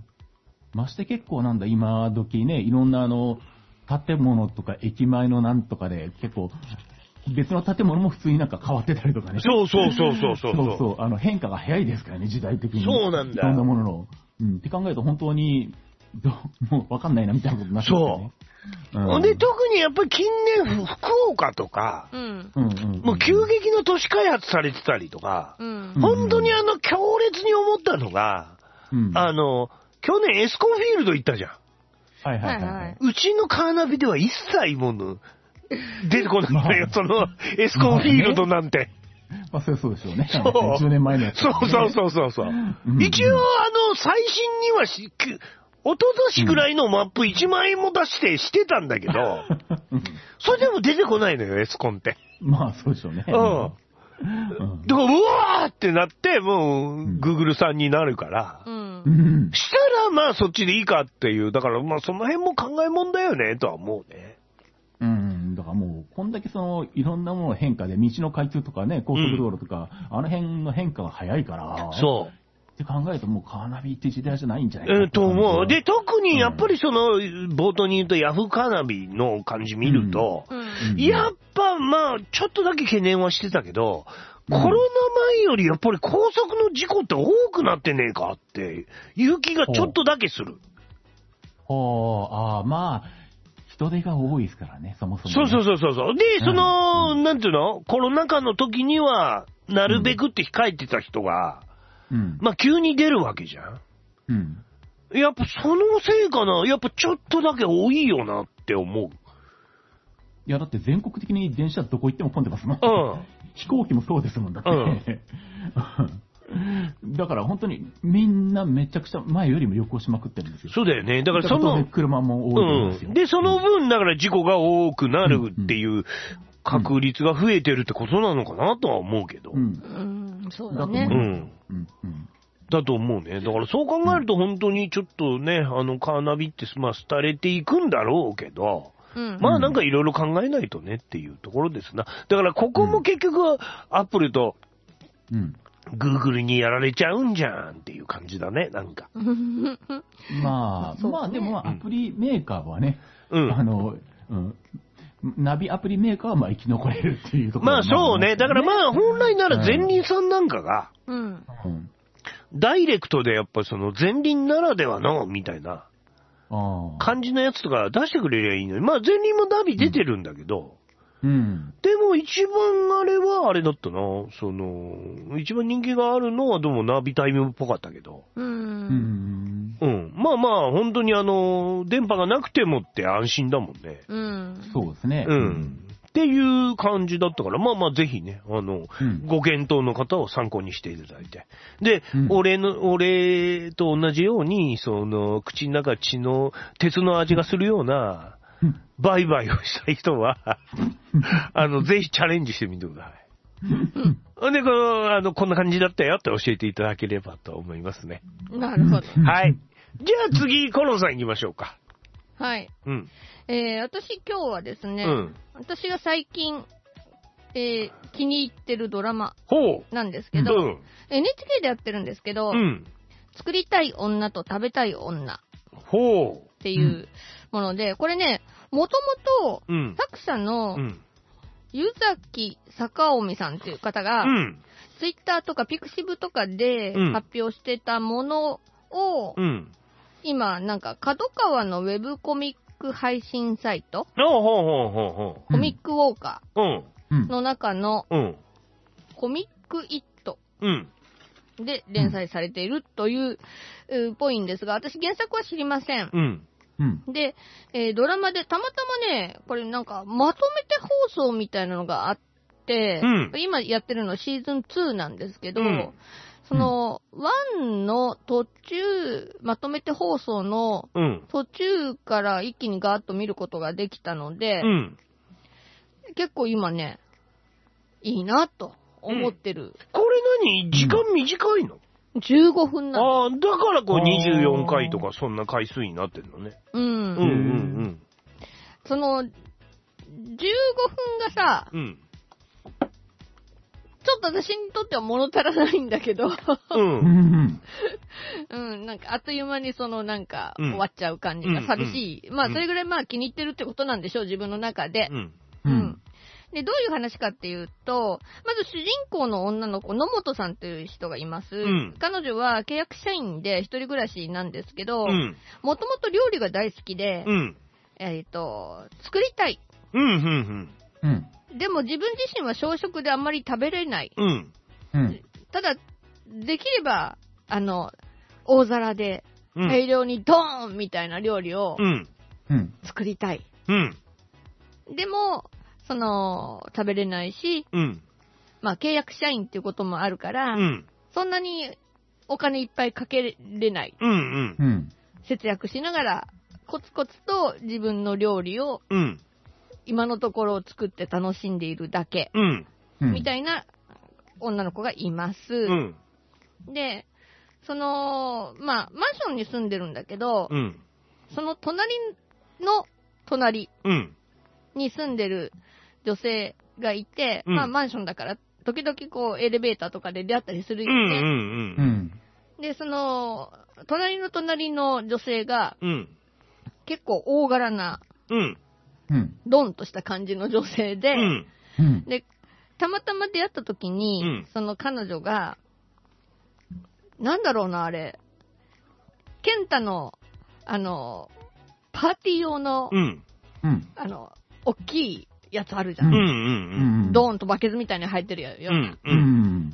まして結構なんだ、今時ね、いろんなあの、建物とか駅前のなんとかで結構、別の建物も普通になんか変わってたりとかね。 そうそうそうそうそう。 そうそう。あの変化が早いですからね、時代的に。 そうなんだ。 いろんなものの。うん。って考えると本当に、どもうわかんないなみたいなことになってますよね。 そう。うん、で、特にやっぱり近年、福岡とか、うん、もう急激な都市開発されてたりとか、うん、本当にあの強烈に思ったのが、うん、あの、去年エスコンフィールド行ったじゃん。 はいはいはい。 うちのカーナビでは一切もの、出てこないんだよ、その、エスコンフィールドなんて。 まあ、そうそうでしょうね。そう。じゅうねんまえのやつ、 ね。そうそうそうそうそう。うん、一応、あの、最新にはし、おととしぐらいのマップいちまんえんも出してしてたんだけど、うん、それでも出てこないのよ、エスコンって。 まあ、そうでしょうね。うん。 だから、うわーってなって、もう、グーグルさんになるから、うん、したら、まあ、そっちでいいかっていう、だから、まあ、その辺も考えもんだよね、とは思うね。 うん、だからもう、こんだけその、いろんなものの変化で、道の開通とかね、高速道路とか、うん、あの辺の変化が早いから、 そう。 って考えると、もうカーナビって時代じゃないんじゃないかな。 えー、と思う。で、特にやっぱりその、うん、冒頭に言うとヤフーカーナビの感じ見ると、うん、やっぱまあ、ちょっとだけ懸念はしてたけど、コロナ前よりやっぱり高速の事故って多くなってねえかっていう気がちょっとだけする。 ほう、ああ、まあ、 人手が多いですからね、そもそも、ね。 そうそうそうそう。で、その、うん、なんていうのコロナ禍の時には、なるべくって控えてた人が、うん、まあ急に出るわけじゃん。うん。やっぱそのせいかな、やっぱちょっとだけ多いよなって思う。 いや、だって全国的に電車どこ行っても混んでますもん。うん。飛行機もそうですもんだって。うん、だから本当にみんなめちゃくちゃ前よりも旅行しまくってるんですよ。 そうだよね。だからその、 車も多いと思うんですよ。 うん、で、その分だから事故が多くなるっていう確率が増えてるってことなのかなとは思うけど。うん。 うん、そうだね。 うん。うんうんだと思うね。だからそう考えると本当にちょっとね、あのカーナビってまあ廃れていくんだろうけど、うん、まあなんかいろいろ考えないとねっていうところですな。だからここも結局はアップルとグーグルにやられちゃうんじゃんっていう感じだね、なんか。 まあ、まあでもアプリメーカーはね、うん、あの、うん、ナビアプリメーカーはまあ生き残れるっていうところ、 まあそうね。だからまあ本来なら前輪さんなんかが、うん、ダイレクトでやっぱその前輪ならではのみたいな感じのやつとか出してくれりゃいいのに。まあ前輪もナビ出てるんだけど、うん、でも一番あれはあれだったな。その、一番人気があるのはでもナビタイムっぽかったけど。うん。うん。まあまあ本当にあの、電波がなくてもって安心だもんね。 うん。そうですね。 うん。っていう感じだったから、まあまあぜひね、あの、うん、ご検討の方を参考にしていただいて。で、うん、俺の、俺と同じように、その、口の中血の、鉄の味がするような、売買をしたい人は、あの、ぜひチャレンジしてみてください。で、この、あの、こんな感じだったよって教えていただければと思いますね。 なるほど。 はい。じゃあ次、コロンさん行きましょうか。 はい。うん。えー、私今日はですね、うん、私が最近、えー、気に入ってるドラマなんですけど、うん、エヌエイチケー でやってるんですけど、うん、作りたい女と食べたい女っていうもので、これね、もともと作者の湯崎坂臣さんっていう方が、うん、ツイッターとかピクシブとかで発表してたものを、うん、今なんか角川のウェブコミック配信サイト、うん、コミックウォーカーの中の、うん、コミックイットで連載されているという、うん、っぽいんですが、私原作は知りません。うんうん、で、えー、ドラマでたまたまね、これなんかまとめて放送みたいなのがあって、うん、今やってるのシーズンツーなんですけど、うん、その、ワンの途中、まとめて放送の途中から一気にガーッと見ることができたので、うん、結構今ね、いいなと思ってる。うん、 これ何時間短いの？ じゅうごふんなんです。 ああ、だからこうにじゅうよんかいとかそんな回数になってるのね。うん。うんうんうん。 その、じゅうごふんがさ、うん。ちょっと私にとっては物足らないんだけど、うん。うん、なんかあっという間にそのなんか終わっちゃう感じが寂しい。うん、まあそれぐらいまあ気に入ってるってことなんでしょう、自分の中で。うん。うん。で、どういう話かっていうと、まず主人公の女の子、野本さんという人がいます。うん、彼女は契約社員で一人暮らしなんですけど、もともと料理が大好きで、うん、えっと、作りたい。うん、うん、うん。でも自分自身は小食であんまり食べれない。うん。ただ、できれば、あの、大皿で大量にドーンみたいな料理を作りたい。うん。でも、その、食べれないし、うん、まあ、契約社員っていうこともあるから、うん、そんなにお金いっぱいかけれない。うんうん、節約しながら、コツコツと自分の料理を、うん、今のところ作って楽しんでいるだけ、うん、みたいな女の子がいます。うん、で、その、まあ、マンションに住んでるんだけど、うん、その隣の隣に住んでる女性がいて、うん、まあマンションだから、時々こうエレベーターとかで出会ったりするよね。うんうんうん、で、その、隣の隣の女性が、うん、結構大柄な、うん、ドンとした感じの女性で、うん、で、たまたま出会った時に、うん、その彼女が、なんだろうな、あれ、ケンタの、あの、パーティー用の、うんうん、あの、大きいやつあるじゃん。うんうんうん、ドーンとバケツみたいに入ってるよ、うんうん。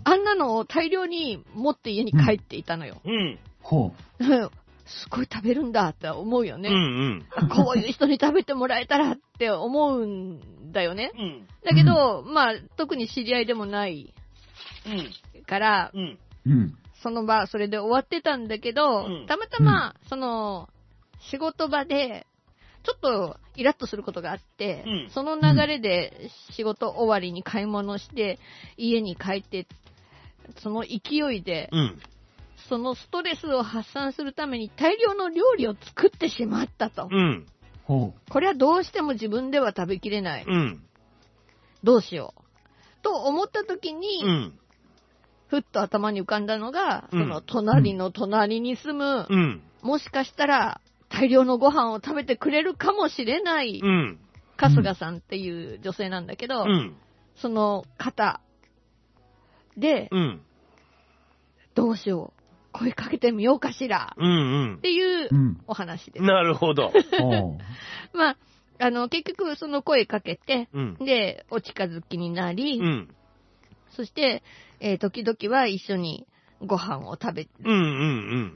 あんなのを大量に持って家に帰っていたのよ。うん。ほう。すごい食べるんだって思うよね。うんうん、こういう人に食べてもらえたらって思うんだよね。うん、だけど、うん、まあ、特に知り合いでもないから、うんうん、その場、それで終わってたんだけど、うん、たまたま、その、仕事場で、ちょっとイラッとすることがあって、うん、その流れで仕事終わりに買い物して、家に帰って、その勢いで、うん、そのストレスを発散するために大量の料理を作ってしまったと。うん、これはどうしても自分では食べきれない。うん、どうしよう。と思った時に、うん、ふっと頭に浮かんだのが、うん、その隣の隣に住む、うん、もしかしたら、大量のご飯を食べてくれるかもしれない、うん、春日さんっていう女性なんだけど、うん、その方で、うん、どうしよう、声かけてみようかしら、うんうん、っていうお話です。 なるほど。 まあ、あの、結局その声かけて、うん、で、お近づきになり、うん、そして、えー、時々は一緒にご飯を食べる、うんうんうん、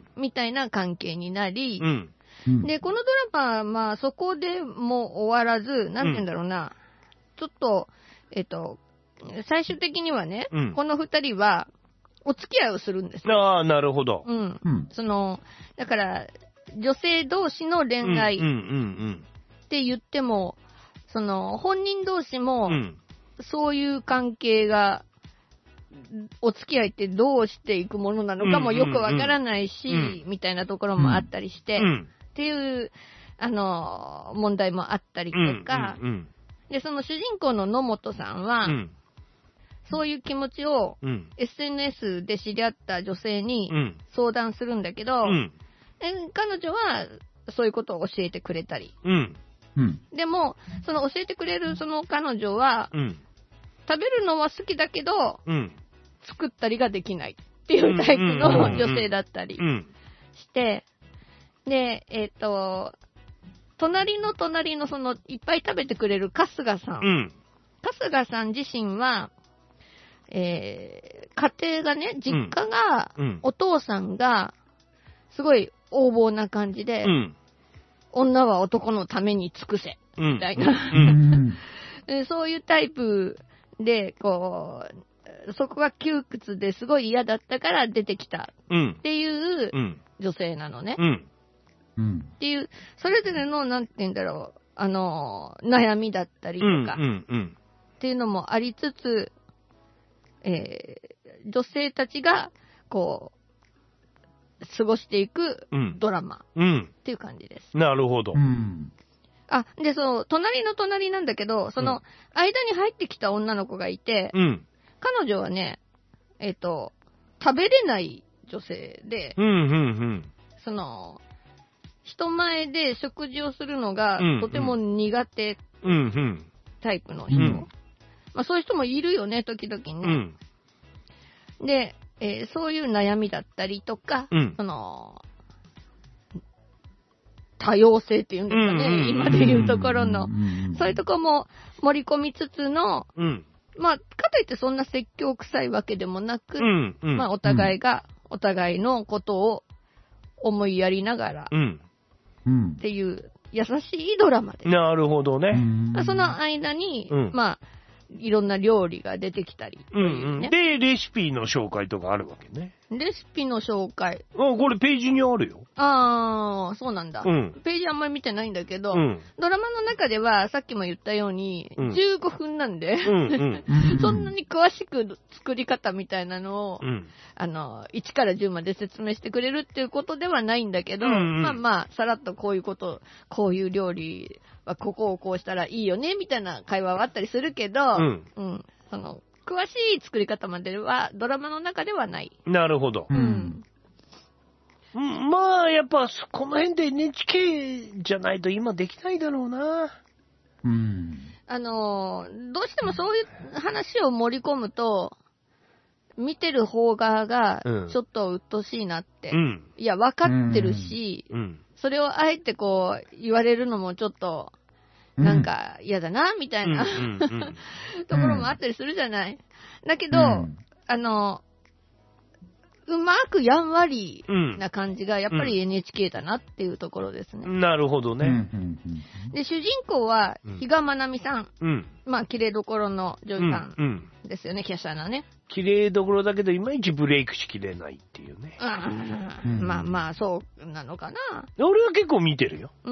みたいな関係になり、うんで、このドラマは、まあ、そこでも終わらず、なんて言うんだろうな、うん、ちょっと、えっと、最終的にはね、うん、この二人は、お付き合いをするんです。 ああ、なるほど。 うん。うん、その、だから、女性同士の恋愛って言っても、その、本人同士も、そういう関係が、お付き合いってどうしていくものなのかもよくわからないし、うんうんうん、みたいなところもあったりして、うんっていう、あの、問題もあったりとか、うんうんうん、で、その主人公の野本さんは、うん、そういう気持ちを、うん、エスエヌエス で知り合った女性に相談するんだけど、うん、彼女はそういうことを教えてくれたり、うんうん、でも、その教えてくれるその彼女は、うん、食べるのは好きだけど、うん、作ったりができないっていうタイプの女性だったりして、で、えっと、隣の隣のその、いっぱい食べてくれる春日さん。うん、春日さん自身は、えー、家庭がね、実家が、うん、お父さんが、すごい横暴な感じで、うん、女は男のために尽くせ、みたいな、うんうん、そういうタイプで、こう、そこが窮屈ですごい嫌だったから出てきたっていう女性なのね。うんうんうん、っていう、それぞれの、なんて言うんだろう、あの、悩みだったりとか、うんうんうん、っていうのもありつつ、えー、女性たちが、こう、過ごしていくドラマっていう感じです。 うんうん、なるほど。うん、 あ、で、そう、隣の隣なんだけど、その、間に入ってきた女の子がいて、うん、彼女はね、えっと、食べれない女性で、うんうんうん、その、人前で食事をするのがとても苦手タイプの人。うんうん、まあそういう人もいるよね、時々ね。うん、で、えー、そういう悩みだったりとか、うん、その、多様性っていうんですかね、うん、今でいうところの、うん、そういうとこも盛り込みつつの、うん、まあ、かといってそんな説教臭いわけでもなく、うんうん、まあお互いがお互いのことを思いやりながら、うんっていう優しいドラマです。 なるほどね。 その間に、うん、まあ、いろんな料理が出てきたり、ね、うんうん。で、レシピの紹介とかあるわけね。 レシピの紹介。 あ、これページにあるよ。 ああ、そうなんだ、うん。ページあんまり見てないんだけど、うん、ドラマの中ではさっきも言ったように、じゅうごふんなんで、うんうん、そんなに詳しく作り方みたいなのを、うん、あの、いちからじゅうまで説明してくれるっていうことではないんだけど、うんうん、まあまあ、さらっとこういうこと、こういう料理はここをこうしたらいいよね、みたいな会話はあったりするけど、うん、うん、その、詳しい作り方まではドラマの中ではない。 なるほど。うん。まあ、やっぱ、この辺で エヌエイチケー じゃないと今できないだろうな。 うん。あの、どうしてもそういう話を盛り込むと、見てる方側がちょっと鬱陶しいなって。うん、いや、分かってるし、うんうん、それをあえてこう言われるのもちょっとなんか嫌だな、みたいな、うんうんうん、ところもあったりするじゃない。だけど、うん、あの、うまくやんわりな感じが、やっぱり エヌエイチケー だなっていうところですね。 うん、なるほどね。 で、主人公は、比嘉愛未さん。うん、まあ、綺麗どころの女優さんですよね、華奢なね。 綺麗どころだけど、いまいちブレイクしきれないっていうね。 うん、まあまあ、そうなのかな。 俺は結構見てるよ。 うん。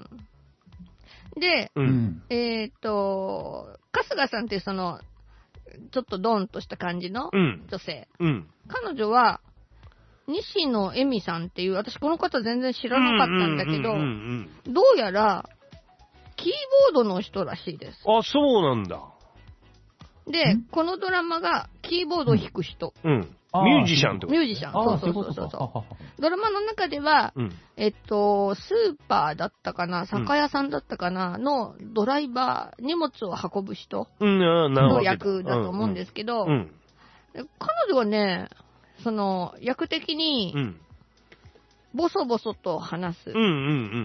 で、うん、えっと、春日さんっていうその、ちょっとドンとした感じの女性。うんうん、彼女は、西野恵美さんっていう、私この方全然知らなかったんだけど、どうやら、キーボードの人らしいです。 あ、そうなんだ。 で、このドラマがキーボードを弾く人。うん。 ミュージシャンってこと？ ミュージシャン。そうそうそうそう。ドラマの中では、うん、えっと、スーパーだったかな、酒屋さんだったかな、のドライバー、荷物を運ぶ人の役だと思うんですけど、うんうん、彼女はね、その、役的に、ボソボソと話す。うんうんうん、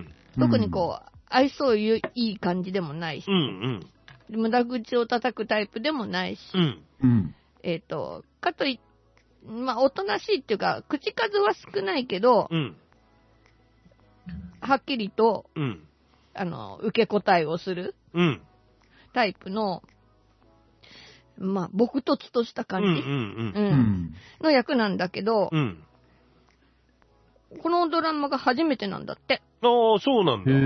特にこう、愛想いい感じでもないし、うんうん、無駄口を叩くタイプでもないし、うんうん、えっと、かといって、まあ、おとなしいっていうか、口数は少ないけど、うん、はっきりと、うん、あの、受け答えをする、うん、タイプの、まあ、朴突とした感じ、うんうんうんうん、の役なんだけど、うん、このドラマが初めてなんだって。 ああ、そうなんだ。うん。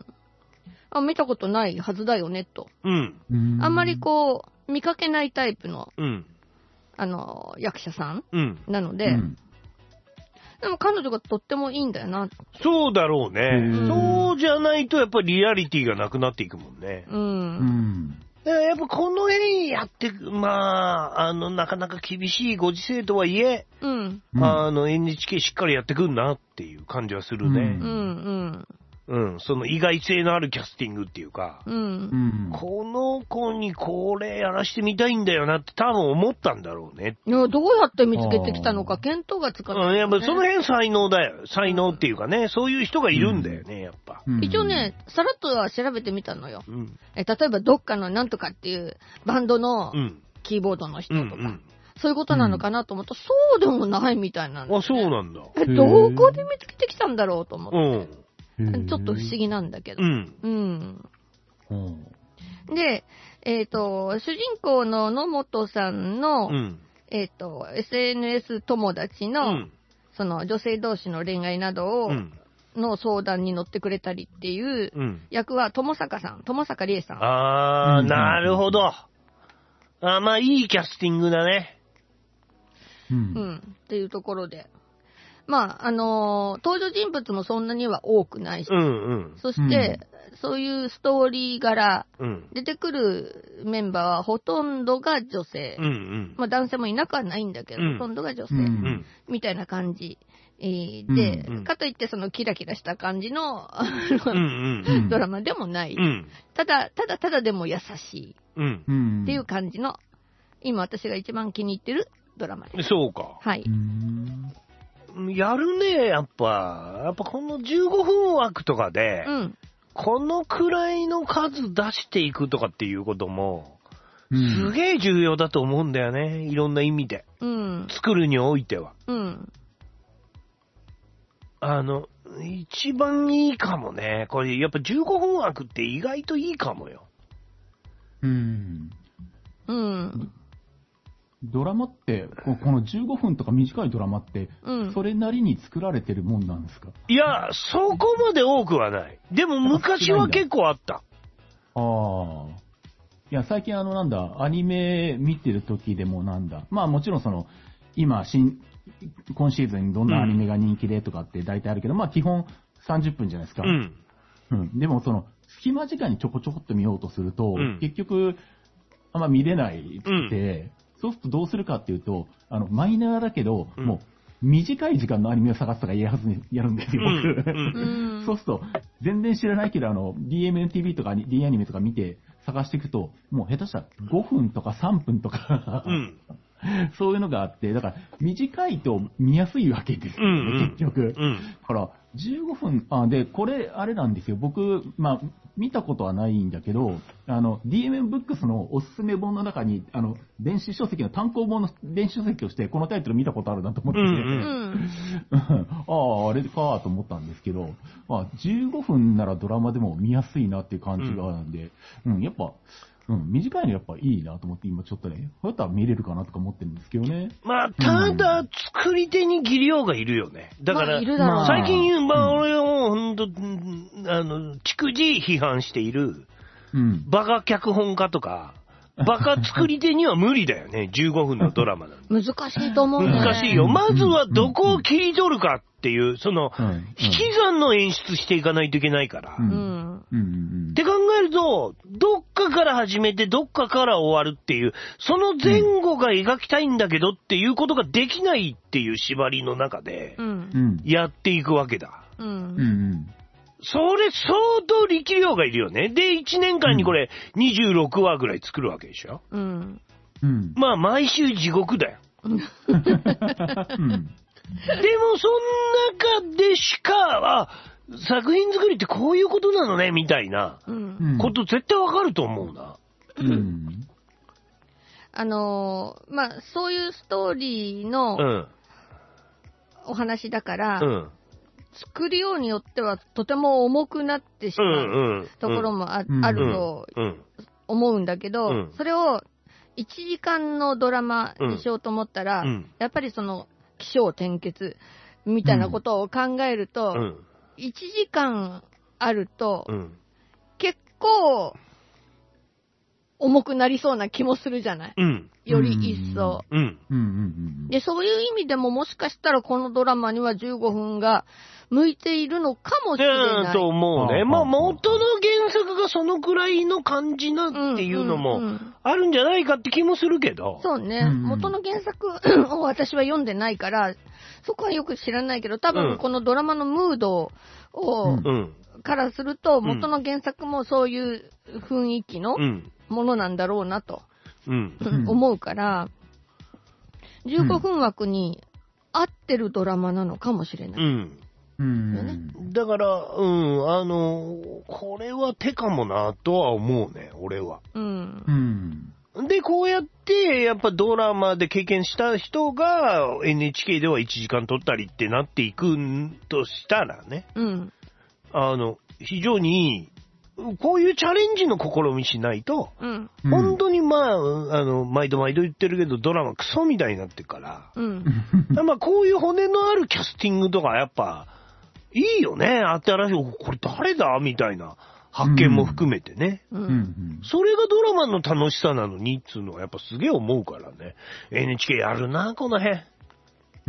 あ、見たことないはずだよね、と。うん。あんまりこう、見かけないタイプの、うん、あの、役者さん、うん、なので、うん、でも彼女がとってもいいんだよな。 そうだろうね。そうじゃないとやっぱりリアリティがなくなっていくもんね。うん。うんだからやっぱこの辺やってまあ、あの、なかなか厳しいご時世とはいえ、うん、あの、エヌエイチケー しっかりやってくんなっていう感じはするね。うん、うんうん、その意外性のあるキャスティングっていうか、うん、この子にこれやらしてみたいんだよなって多分思ったんだろうね。 いや、どうやって見つけてきたのか、見当がつかない、ね。 うん、やっぱその辺才能だよ。才能っていうかね、そういう人がいるんだよね、やっぱ。 うん、一応ね、さらっとは調べてみたのよ。うん、え例えば、どっかのなんとかっていうバンドのキーボードの人とか、うんうんうん、そういうことなのかなと思うと、そうでもないみたいなんだ、ね。 あ、そうなんだ。 どこで見つけてきたんだろうと思って。うんちょっと不思議なんだけど。うん。うん。で、えっと、主人公の野本さんの、うん、えっと、エスエヌエス 友達の、うん、その女性同士の恋愛などを、うん、の相談に乗ってくれたりっていう役は友坂さん、友坂理恵さん。 あー、なるほど。あまあ、いいキャスティングだね。 うん。うん。っていうところで。まあ、あのー、登場人物もそんなには多くないし、うんうん、そして、うん、そういうストーリー柄、うん、出てくるメンバーはほとんどが女性、うんうん、まあ男性もいなくはないんだけど、うん、ほとんどが女性、うん、みたいな感じ、えー、で、うんうん、かといってそのキラキラした感じの、うんうん、ドラマでもない、うん、ただ、ただただでも優しい、うん、っていう感じの、今私が一番気に入ってるドラマです。 そうか。 はい。 やるね、やっぱ。やっぱこのじゅうごふん枠とかで、うん、このくらいの数出していくとかっていうことも、うん、すげえ重要だと思うんだよね。いろんな意味で。うん、作るにおいては。うん、あの、一番いいかもね。これやっぱじゅうごふん枠って意外といいかもよ。 うん。うん。ドラマって、このじゅうごふんとか短いドラマって、うん、それなりに作られてるもんなんですか？ いや、そこまで多くはない。でも昔は結構あった。ああ。いや、最近あのなんだ、アニメ見てる時でもなんだ、まあもちろんその、今、新、今シーズンどんなアニメが人気でとかって大体あるけど、うん、まあ基本さんじゅっぷんじゃないですか。うん。うん。でもその、隙間時間にちょこちょこっと見ようとすると、うん、結局、あんま見れないって、うんそうするとどうするかっていうと、あの、マイナーだけど、うん、もう、短い時間のアニメを探すとか言いはずにやるんですよ、僕。うんうん、そうすると、全然知らないけど、あの、ディーエムエヌティーブイ とか D アニメとか見て探していくと、もう下手したらごふんとかさんぷんとか、うん、 そういうのがあって、だから短いと見やすいわけですよね、うんうん、結局。うん、だからじゅうごふん、あ、で、これ、あれなんですよ。僕、まあ、見たことはないんだけど、あの、ディーエムエム ブックスのおすすめ本の中に、あの、電子書籍の単行本の電子書籍として、このタイトル見たことあるなと思ってて、うんうんああ、あれかと思ったんですけど、まあ、じゅうごふんならドラマでも見やすいなっていう感じがなんで、うん、うん、やっぱ、うん、短いのやっぱいいなと思って、今ちょっとね、こうやったら見れるかなとか思ってるんですけどね。 まあ、ただ、作り手に技量がいるよね。だから、まあ、最近、まあ、俺はもう、ほんと、あの、逐次批判している、うん、バカ脚本家とか、バカ作り手には無理だよね、じゅうごふんのドラマなんで。難しいと思うね。 難しいよ。まずはどこを切り取るかっていう、その、引き算の演出していかないといけないから。うんうん、って考えると、どっかから始めて、どっかから終わるっていう、その前後が描きたいんだけどっていうことができないっていう縛りの中で、やっていくわけだ。うんうんそれ相当力量がいるよね。で、いちねんかんにこれにじゅうろくわぐらい作るわけでしょ。うん。まあ、毎週地獄だよ。うん、でも、その中でしか、あ、作品作りってこういうことなのね、みたいなこと絶対わかると思うな。うん。 あのー、まあ、そういうストーリーのお話だから、うんうん作るようによってはとても重くなってしまうところも あ,、うんうん、あると思うんだけど、うん、それをいちじかんのドラマにしようと思ったら、うん、やっぱりその起承転結みたいなことを考えると、うん、いちじかんあると、うん、結構重くなりそうな気もするじゃない、うん、より一層、うんうん、でそういう意味でももしかしたらこのドラマにはじゅうごふんが向いているのかもしれない。 と思うね。まあ元の原作がそのくらいの感じなっていうのもあるんじゃないかって気もするけど。 そうね。うんうん、元の原作を私は読んでないからそこはよく知らないけど、多分このドラマのムードを、うん、からすると元の原作もそういう雰囲気のものなんだろうなと、うん、思うから、じゅうごふん枠に合ってるドラマなのかもしれない。うんうんね、だから、うん、あの、これは手かもなとは思うね、俺は。うん。で、こうやって、やっぱドラマで経験した人が エヌエイチケー ではいちじかん撮ったりってなっていくんとしたらね、うん。あの、非常に、こういうチャレンジの試みしないと、うん、本当にまあ、あの、毎度毎度言ってるけど、ドラマクソみたいになってるから、うん、まあ、こういう骨のあるキャスティングとかやっぱ、いいよね。新しい、これ誰だみたいな発見も含めてね、うんうん。それがドラマの楽しさなのにっていうのはやっぱすげえ思うからね。エヌエイチケー やるな、この辺。うん。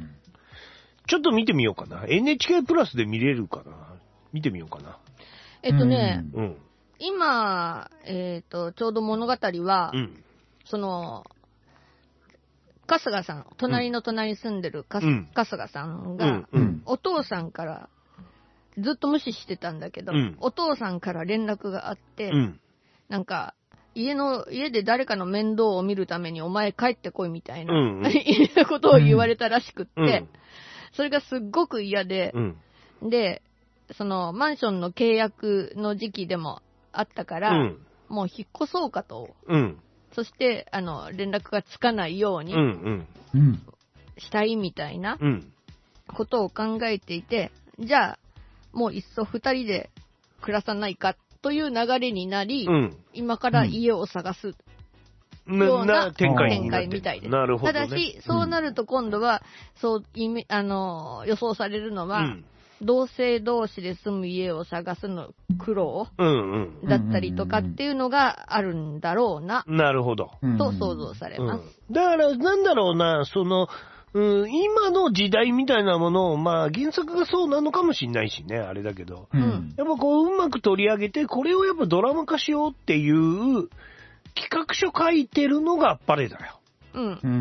ちょっと見てみようかな。エヌエイチケー プラスで見れるかな。見てみようかな。 えっとね、うん、今、えっと、ちょうど物語は、うん、その、春日さん、隣の隣に住んでるか、うん、春日さんが、うんうん、お父さんからずっと無視してたんだけど、うん、お父さんから連絡があって、うん、なんか家の家で誰かの面倒を見るためにお前帰ってこいみたいな、うんうん、ことを言われたらしくって、うん、それがすっごく嫌で、うん、でそのマンションの契約の時期でもあったから、うん、もう引っ越そうかと。うんそして、あの、連絡がつかないようにしたいみたいなことを考えていて、じゃあ、もういっそ二人で暮らさないかという流れになり、うん、今から家を探すような展開みたいです。なるほどね、ただし、そうなると今度は、そう、あの、予想されるのは、うん同性同士で住む家を探すの苦労だったりとかっていうのがあるんだろうな。 なるほど。 と想像されます。 うん、だから、なんだろうな、その、うん、今の時代みたいなものを、まあ、原作がそうなのかもしれないしね、あれだけど。うん、やっぱこう、うまく取り上げて、これをやっぱドラマ化しようっていう企画書書いてるのがあっぱれだよ。うん。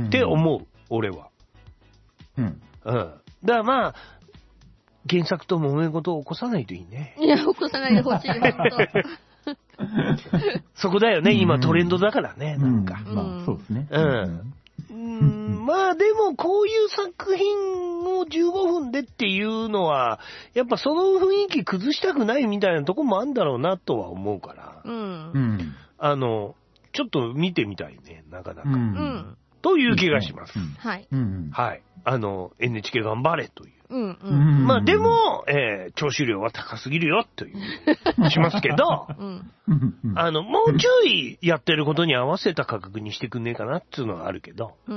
って思う、俺は。うん。うん。だからまあ、原作と揉め事を起こさないといいね。 いや、起こさないでほしい、本当。 そこだよね、今トレンドだからね、なんか。 まあ、そうですね。 うん。 うん、まあでもこういう作品をじゅうごふんでっていうのは、やっぱその雰囲気崩したくないみたいなとこもあるんだろうなとは思うから。うん。あの、ちょっと見てみたいね、なかなか。うん。という気がします。うん、はい。はい。あの、エヌエイチケー 頑張れという。うんうん。まあでも、えー、聴取料は高すぎるよという、しますけど、うん、あの、もうちょいやってることに合わせた価格にしてくんねえかなっていうのはあるけど、うん、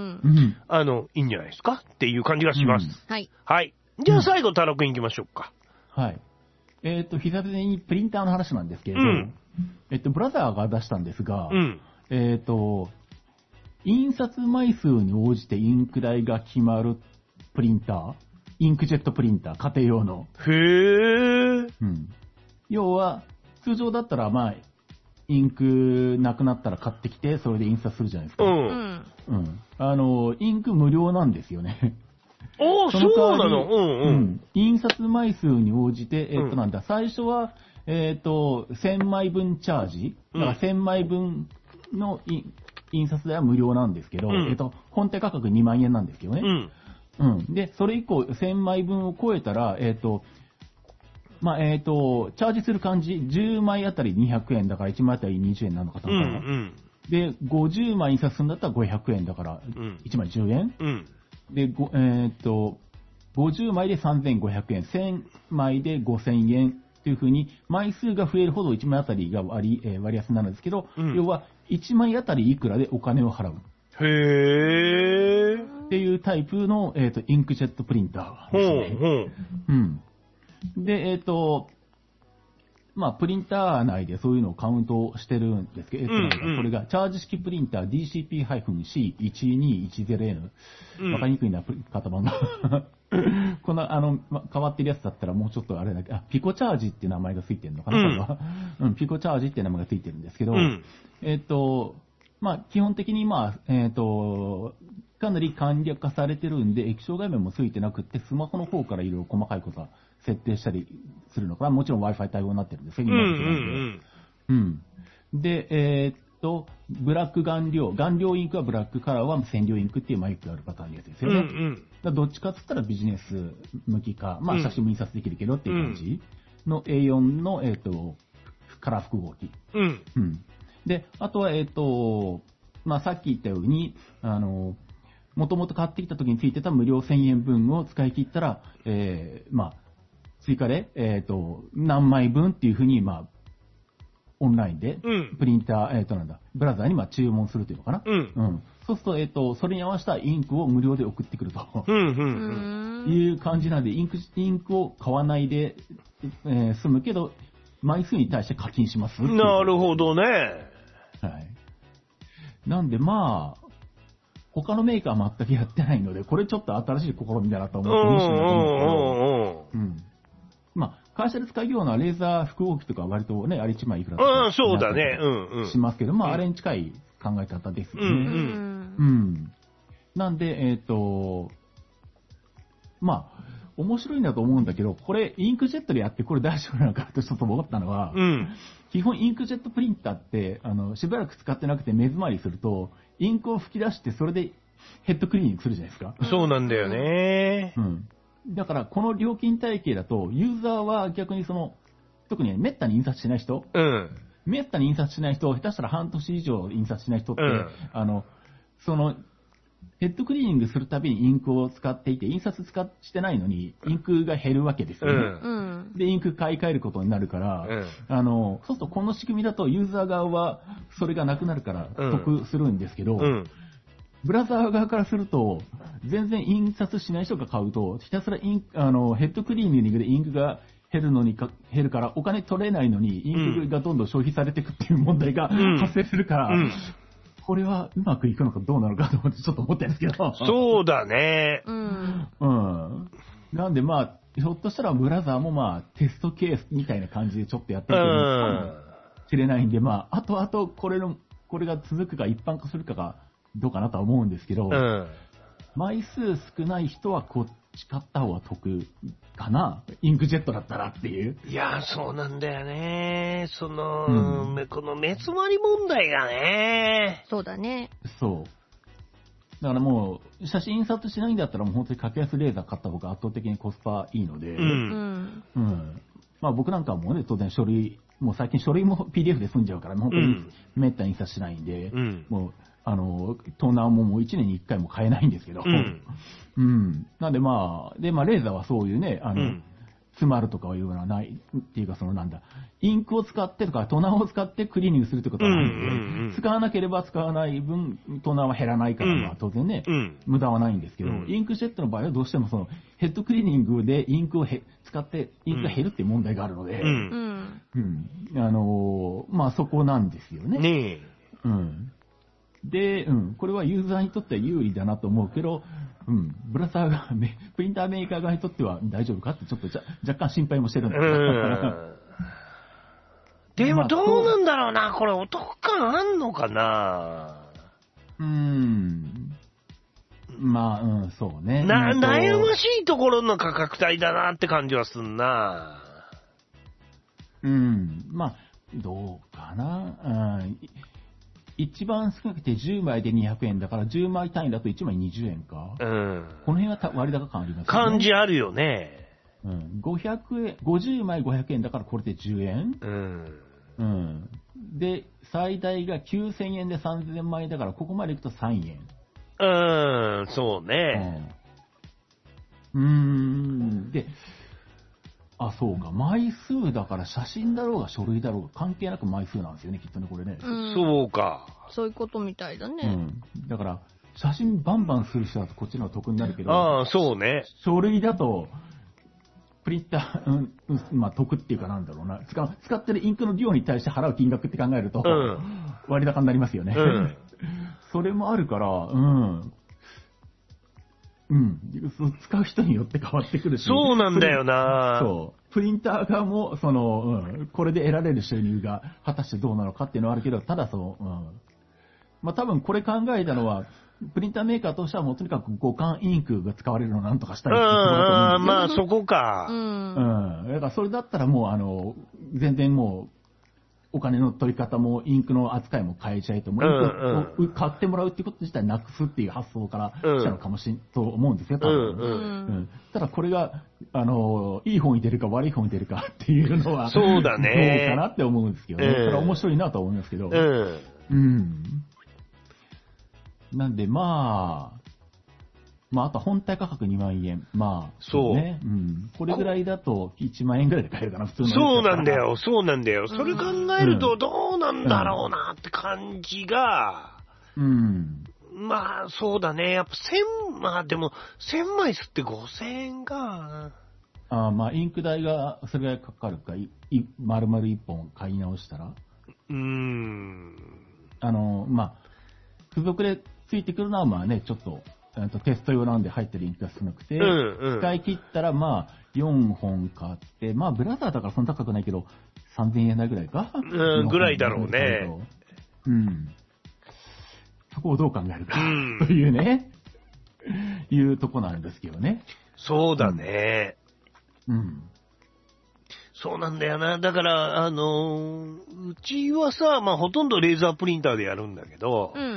あの、いいんじゃないですかっていう感じがします。うん、はい。はい。じゃあ最後、太郎くん行きましょうか。 はい。えっ、ー、と、久々にプリンターの話なんですけれど、うん、えっと、ブラザーが出したんですが、うん、えっ、ー、と、印刷枚数に応じてインク代が決まるプリンター、インクジェットプリンター、家庭用の。へー。うん。要は、通常だったら、まあ、インクなくなったら買ってきて、それで印刷するじゃないですか。うん。うん。あの、インク無料なんですよね。 おー、そうなの。うんうん。うん。 印刷枚数に応じて、えっとなんだ、最初は、えっと、せんまいぶんチャージ。だからせんまいぶんの印刷代は無料なんですけど、うん、えっと、本体価格にまんえんなんですけどね。うん。うん。で、それ以降、せんまいぶんを超えたら、えっ、ー、と、まあ、えっ、ー、と、チャージする感じ、じゅうまいあたりにひゃくえんだから、いちまいあたりにじゅうえんなのかと思ったら、うんうん、で、ごじゅうまい印刷するんだったらごひゃくえんだから、いちまいじゅうえん、うん、で、えっ、ー、と、ごじゅうまいでさんぜんごひゃくえん、せんまいでごせんえんというふうに、枚数が増えるほどいちまいあたりが割、えー、割安になるんですけど、うん、要は、いちまいあたりいくらでお金を払う。へー。っていうタイプの、えっ、ー、と、インクジェットプリンターですね。ほうほう。うん。で、えっ、ー、と、まあ、プリンター内でそういうのをカウントしてるんですけど、えっ、ー、と、これが、チャージ式プリンター ディーシーピーシーいちにいちゼロエヌ。わかりにくいな、型番が。こんな、あの、ま、変わってるやつだったらもうちょっとあれだけど、あ、ピコチャージっていう名前がついてるのかな、これは。うん、ピコチャージっていう名前がついてるんですけど、うん、えっ、と、まあ、基本的に、まあ、えっ、と、かなり簡略化されてるんで、液晶画面もついてなくって、スマホの方からいろいろ細かいことは設定したりするのかな。もちろん Wi-Fi 対応になってるんですけど、今の時点で。うん。で、えー、っと、ブラック顔料、顔料インクはブラック、カラーは染料インクっていうマイクがあるパターンのやつですよね。うんうん、だどっちかって言ったらビジネス向きか、まあ写真も印刷できるけどっていう感じの エーよん の、えー、っと、カラー複合機。うん。うん。で、あとは、えっと、まあ、さっき言ったように、あの、もともと買ってきた時についてた無料せんえんぶんを使い切ったら、えー、まあ、追加で、えっと、何枚分っていうふうに、まあ、オンラインで、プリンター、えっと、なんだ、ブラウザーにまあ注文するというのかな。うん。うん。そうすると、えっと、それに合わせたインクを無料で送ってくると。うん、うん。いう感じなんで、インク、インクを買わないで、えー、済むけど、枚数に対して課金します。 なるほどね。 はい。なんでまあ、他のメーカー全くやってないので、これちょっと新しい試みだなと思って面白いなと思うんですけど、うん。まあ、会社で使うようなレーザー複合機とか割とね、あれいちまいいくらとか。 うん、そうだね。うんうん。 しますけど、まあ、あれに近い考え方ですよね。うん、うん。うん。なんで、えっと、まあ、面白いんだと思うんだけど、これ、インクジェットでやってこれ大丈夫なのかとちょっと思ったのは、うん、基本インクジェットプリンターって、あの、しばらく使ってなくて目詰まりすると、インクを吹き出してそれでヘッドクリーニングするじゃないですか。 そうなんだよね。 うん。だから、この料金体系だと、ユーザーは逆にその、特に滅多に印刷しない人、うん。滅多に印刷しない人、下手したら半年以上印刷しない人って、うん、あの、その、ヘッドクリーニングするたびにインクを使っていて、印刷使してないのに、インクが減るわけですよね。うん、で、インク買い替えることになるから、うん、あの、そうするとこの仕組みだとユーザー側はそれがなくなるから得するんですけど、うんうん、ブラザー側からすると、全然印刷しない人が買うと、ひたすらインあのヘッドクリーニングでインクが減るのにか、減るからお金取れないのに、インクがどんどん消費されていくっていう問題が発生するから、うんうん、これはうまくいくのかどうなのかと思ってちょっと思ってるんですけど。 そうだね。うん。 うん。なんでまあ、ひょっとしたらブラザーもまあ、テストケースみたいな感じでちょっとやってるかもしれないんで、まあ、あとあとこれの、これが続くか一般化するかがどうかなとは思うんですけど、うん、枚数少ない人はこっち買った方が得かな、インクジェットだったらっていう。 いや、そうなんだよね。その、うん、この目詰まり問題がね。 そうだね。 そう。 だからもう、写真印刷しないんだったらもう本当に格安レーザー買った方が圧倒的にコスパいいので、うん。うん。まあ僕なんかもね、当然書類、もう最近書類も ピーディーエフ で済んじゃうから、本当にめったに印刷しないんで、うん、もう、あの、トーナーももういちねんにいっかいも買えないんですけど、うん。うん。なんでまあ、で、まあレーザーはそういうね、あの、うん詰まるとかいうのはないっていうか、そのなんだ、インクを使ってとか、トナーを使ってクリーニングするってことはないので、うんうんうん、使わなければ使わない分、トナーは減らないから、まあ当然ね、うん、無駄はないんですけど、うん、インクジェットの場合はどうしてもそのヘッドクリーニングでインクをへ使って、インクが減るっていう問題があるので、うん。うん、あのー、まあそこなんですよね。ねえ。うん。で、うん、これはユーザーにとっては有利だなと思うけど、うん、ブラザーが、プリンターメーカー側にとっては大丈夫かってちょっとじゃ若干心配もしてるんだけど。でもどうなんだろうな、これお得感あんのかな。 うーん。まあ、うん、そうね。 な、悩ましいところの価格帯だなって感じはすんな。 うん、まあ、どうかな。うん一番少なくてじゅうまいでにひゃくえんだからじゅうまい単位だといちまいにじゅうえんか。うん。この辺は割高感ありますね。 感じあるよね。 うん。ごひゃくえん、ごじゅうまいごひゃくえんだからこれでじゅうえん。うん。うん。で、最大がきゅうせんえんでさんぜんまいだからここまでいくとさんえん。 うん、そうね。 うん。うーん。で、あ、そうか。枚数だから写真だろうが書類だろうが関係なく枚数なんですよね、きっとね、これね。 うん、そうか。 そういうことみたいだね。 うん。だから、写真バンバンする人だとこっちの方が得になるけど。 ああ、そうね。 書類だと、プリンター、うん、まあ得っていうかなんだろうな。使う、使ってるインクの量に対して払う金額って考えると、うん、割高になりますよね。うん、それもあるから、うん。うん。使う人によって変わってくるし。 そうなんだよな。 そう。プリンター側も、その、うん、これで得られる収入が果たしてどうなのかっていうのはあるけど、ただその、うん。まあ多分これ考えたのは、プリンターメーカーとしてはもうとにかく互換インクが使われるのをなんとかしたいっていうところだと思うんですよ。 まあそこか。 うん。うん。だからそれだったらもうあの、全然もう、お金の取り方もインクの扱いも変えちゃえと、もうインクを買ってもらうっていうこと自体なくすっていう発想からしたのかもしれんと思うんですよ、多分。うんうんうん、ただこれが、あの、いい方に出るか悪い方に出るかっていうのは、 そうだね。 どうかなって思うんですけどね。それは面白いなと思いますけど。うん。うん。なんでまあ、まあ、あと本体価格にまんえん。まあ、 そう。ね。 うん。これぐらいだといちまんえんぐらいで買えるかな、普通の。 そうなんだよ、そうなんだよ。それ考えるとどうなんだろうなって感じが、うん。まあ、そうだね。やっぱせん、まあでも、せんまい吸ってごせんえんか。 ああ、まあ、インク代がそれぐらいかかるか、い、い、丸々いっぽん買い直したら。うーん。あの、まあ、付属でついてくるのはまあね、ちょっと、テスト用なんで入ってるインクが少なくて、うんうん、使い切ったらまあよんほん買って、まあブラザーだからそんな高くないけど、さんぜんえん台ぐらいか、 うん、ぐらいだろうね。 うん。そこをどう考えるか、うん、というね、いうとこなんですけどね。 そうだね。 うん。うんそうなんだよな。だから、あのー、うちはさ、まあほとんどレーザープリンターでやるんだけど、うん。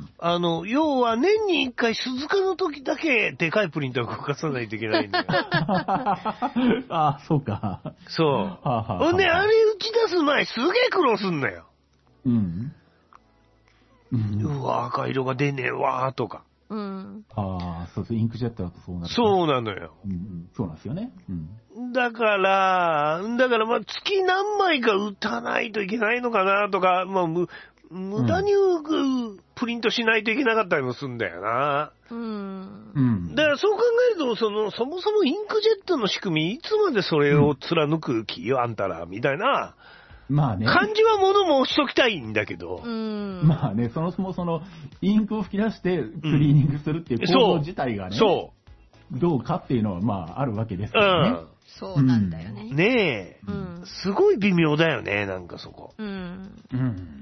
あの、要は年に一回鈴鹿の時だけでかいプリンターを動かさないといけないんだよ。 ああ、そうか。 そう。はあはあ、ほんで、あれ打ち出す前すげえ苦労すんだよ。うん。うん、うわ、赤色が出ねえわーとか。 うん。 ああ、そうそう、インクジェットだとそうなる。 そうなのよ。 うん、そうなんですよね。うん。 だから、だからまあ月何枚か打たないといけないのかなとか、まあむ、無駄に、うん、プリントしないといけなかったりもするんだよな。うん。うん。だからそう考えると、その、そもそもインクジェットの仕組み、いつまでそれを貫く気よ、あんたら、みたいな。 まあね。 漢字は物申しときたいんだけど。 うん。 まあね、そもそもその、インクを吹き出してクリーニングするっていう構造自体がね、 そう。 どうかっていうのは、まあ、あるわけですからね。うん。 そうなんだよね。 うん、ねえ、うん。すごい微妙だよね、なんかそこ。 うん。うん。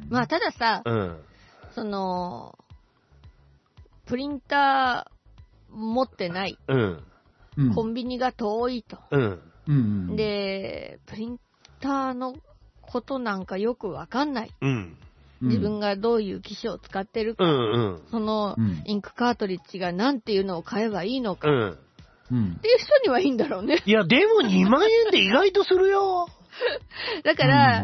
まあ、たださ、うん、その、プリンター持ってない。うん。コンビニが遠いと。うん。うん、で、プリンターのことなんかよくわかんない。うん。 自分がどういう機種を使ってるか、うんうん、そのインクカートリッジが何ていうのを買えばいいのか、うん、っていう人にはいいんだろうね。 いや、でもにまんえんで意外とするよ。 だから、うん、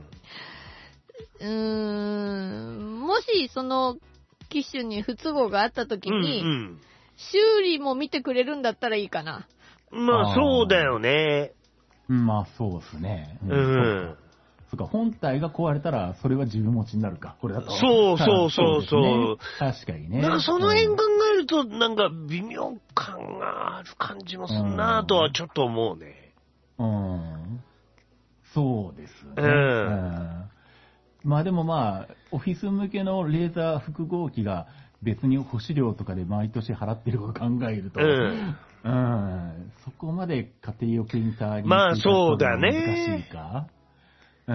うーん、もしその機種に不都合があった時に、うんうん、修理も見てくれるんだったらいいかな。 まあそうだよね。 まあそうですね。うん。うんそっか、本体が壊れたら、それは自分持ちになるか、これだと。 そうそうそうそう。ね、 確かにね。 だからその辺考えると、なんか微妙感がある感じもするなぁとはちょっと思うね。 うん。そうですね。うん。うんまあでもまあ、オフィス向けのレーザー複合機が別に保守料とかで毎年払ってることを考えると、うん、うん、そこまで家庭用プリンターにまあそうだね。 難しいか。うん、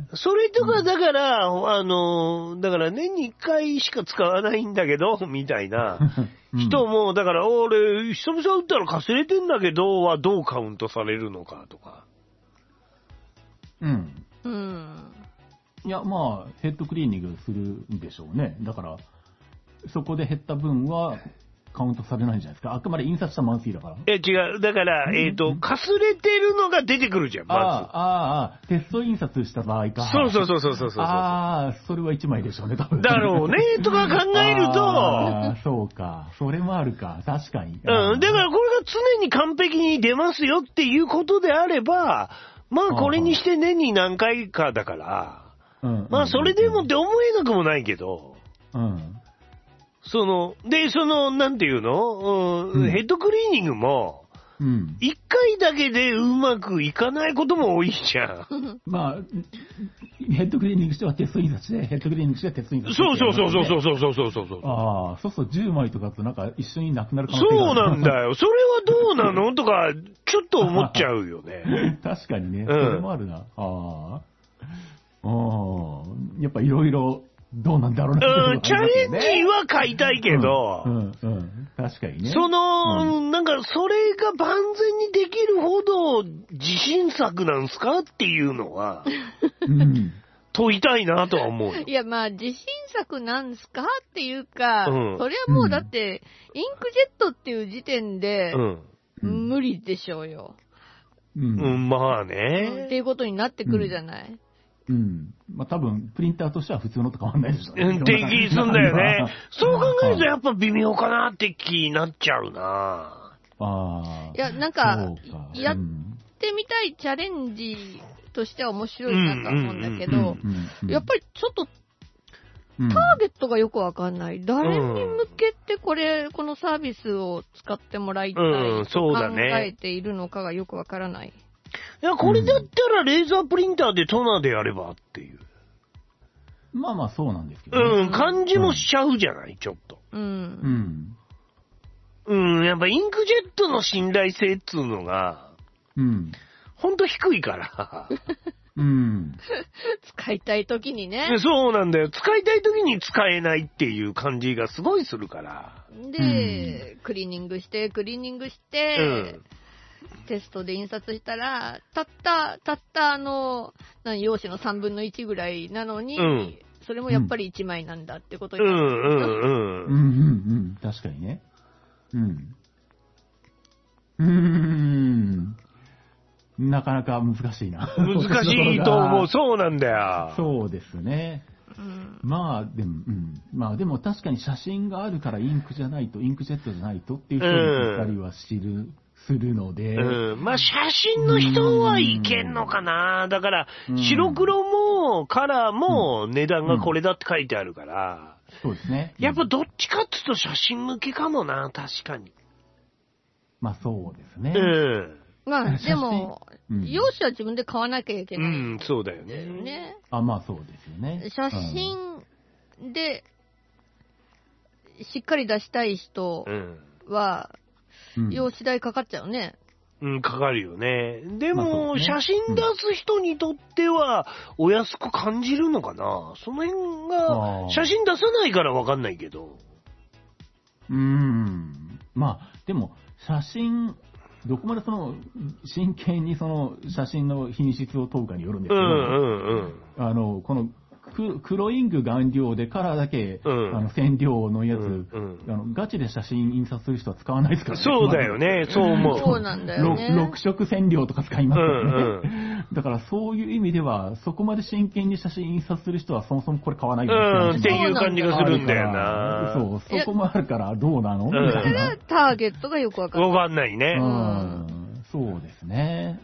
それとかだから、うん、あの、だから年にいっかいしか使わないんだけど、みたいな人も、だから俺、久々打ったらかすれてんだけど、はどうカウントされるのかとか。 うん。 うん。 いや、まあ、ヘッドクリーニングするんでしょうね。だから、そこで減った分はカウントされないんじゃないですか。あくまで印刷したマンスリーだから。 え、違う。だから、えっと、かすれてるのが出てくるじゃん、まず。 ああ、ああ、テスト印刷した場合か。 そうそうそうそうそうそう。 ああ、それはいちまいでしょうね、多分。 だろうね、とか考えると。 ああ、そうか。それもあるか。確かに。 うん。だからこれが常に完璧に出ますよっていうことであれば、まあこれにして年に何回かだから、うん、まあそれでもって思えなくもないけど、うん。その、で、その、なんていうの、うん、ヘッドクリーニングも、うん。一回だけでうまくいかないことも多いじゃん。 まあ、ヘッドクリーニングしてはテスト印刷して、ヘッドクリーニングしてテスト印刷して、 ね。そうそうそうそうそうそうそうそう。 ああ、そうそう、じゅうまいとかとなんか一緒になくなる可能性がある。そうなんだよ。それはどうなのとか、ちょっと思っちゃうよね。 確かにね。それもあるな。ああ。ああ。やっぱいろいろ、どうなんだろうな、 ね。うん、チャレンジは買いたいけど、 うん、うん、うん。確かにね。 その、うん、なんか、それが万全にできるほど自信作なんすかっていうのは、うん、問いたいなとは思う。 いや、まあ、自信作なんすかっていうか、うん、それはもうだって、インクジェットっていう時点で、うん、無理でしょうよ。 うん、うん、まあね、 っていうことになってくるじゃない。 うん。まあ多分、プリンターとしては普通のと変わんないでしょうね。 うん、って気すんだよね。そう考えるとやっぱ微妙かなって気になっちゃうな。ああ。 いや、なんか、かやってみたいチャレンジとしては面白いなと思うんだけど、やっぱりちょっと、ターゲットがよくわかんない。誰に向けてこれ、このサービスを使ってもらいたいと考えているのかがよくわからない。 いや、これだったらレーザープリンターでトナーでやればっていう。 まあまあそうなんですけど、ね。 うん、感じもしちゃうじゃない、ちょっと。 うん。 うん。うん、やっぱインクジェットの信頼性っつうのが、うん。ほんと低いから。 うん。 使いたい時にね。 そうなんだよ。使いたい時に使えないっていう感じがすごいするから。 で、うん、クリーニングして、クリーニングして、うんテストで印刷したら、たった、たったあの、用紙のさんぶんのいちぐらいなのに、うん、それもやっぱりいちまいなんだってことになる。うんうんうん。 うんうんうん。確かにね。うん。うーん。なかなか難しいな。 難しいと思う。そうなんだよ。 そうですね。うん、まあ、でも、うん。まあでも確かに写真があるからインクじゃないと、インクジェットじゃないとっていう人に二人は知る。うんするので。 うん。まあ、写真の人はいけんのかな。だから、白黒もカラーも値段がこれだって書いてあるから。 そうですね。 やっぱどっちかっていうと写真向けかもな、確かに。 まあ、そうですね。 うん。 まあ、でも、用紙は自分で買わなきゃいけない。 うん、そうだよね。 ね。 あ、まあそうですよね。 写真で、しっかり出したい人は、用紙代かかっちゃうね。 うん、かかるよね。でも、まあね、写真出す人にとっては、お安く感じるのかな。その辺が、写真出さないからわかんないけど。 うーん。まあ、でも、写真、どこまでその、真剣にその、写真の品質を問うかによるんですけど、うんうんうん、あの、この、 く黒インク顔料でカラーだけ、うん、あの染料のやつ、うんうん、あの、ガチで写真印刷する人は使わないですからね。 そうだよね、そう思う。 そうなんだよね。 ろく色染料とか使いますからね、うんうん。だからそういう意味では、そこまで真剣に写真印刷する人はそもそもこれ買わないようんっていう感じがするんだよな。 そう、そこもあるからどうなのみたいな。ターゲットがよくわかんない。 わかんないね。 うん。そうですね。うん。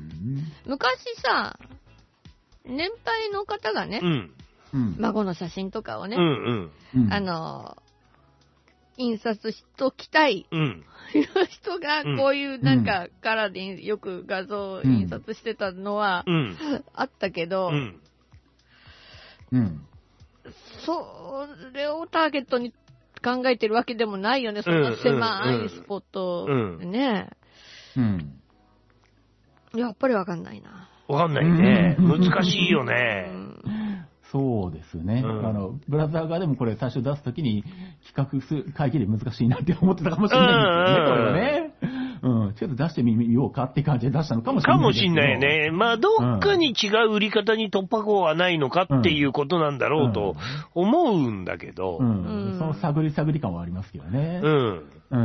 昔さ、年配の方がね、うん、孫の写真とかをね、うんうん、あの、印刷しときたい、うん、人がこういうなんかカラーでよく画像印刷してたのはあったけど、うんうん、それをターゲットに考えてるわけでもないよね、そんな狭いスポットでね。うんうん、やっぱりわかんないな。 わかんないね。難しいよね。 そうですね、うん。あの、ブラザー側でもこれ最初出すときに企画会議で難しいなって思ってたかもしれないんですよね、これはね。うん。ちょっと出してみようかって感じで出したのかもしれない。 かもしれないね。まあ、どっかに違う売り方に突破口はないのかっていうことなんだろうと思うんだけど。うんうんうん、その探り探り感はありますけどね。うん。うん。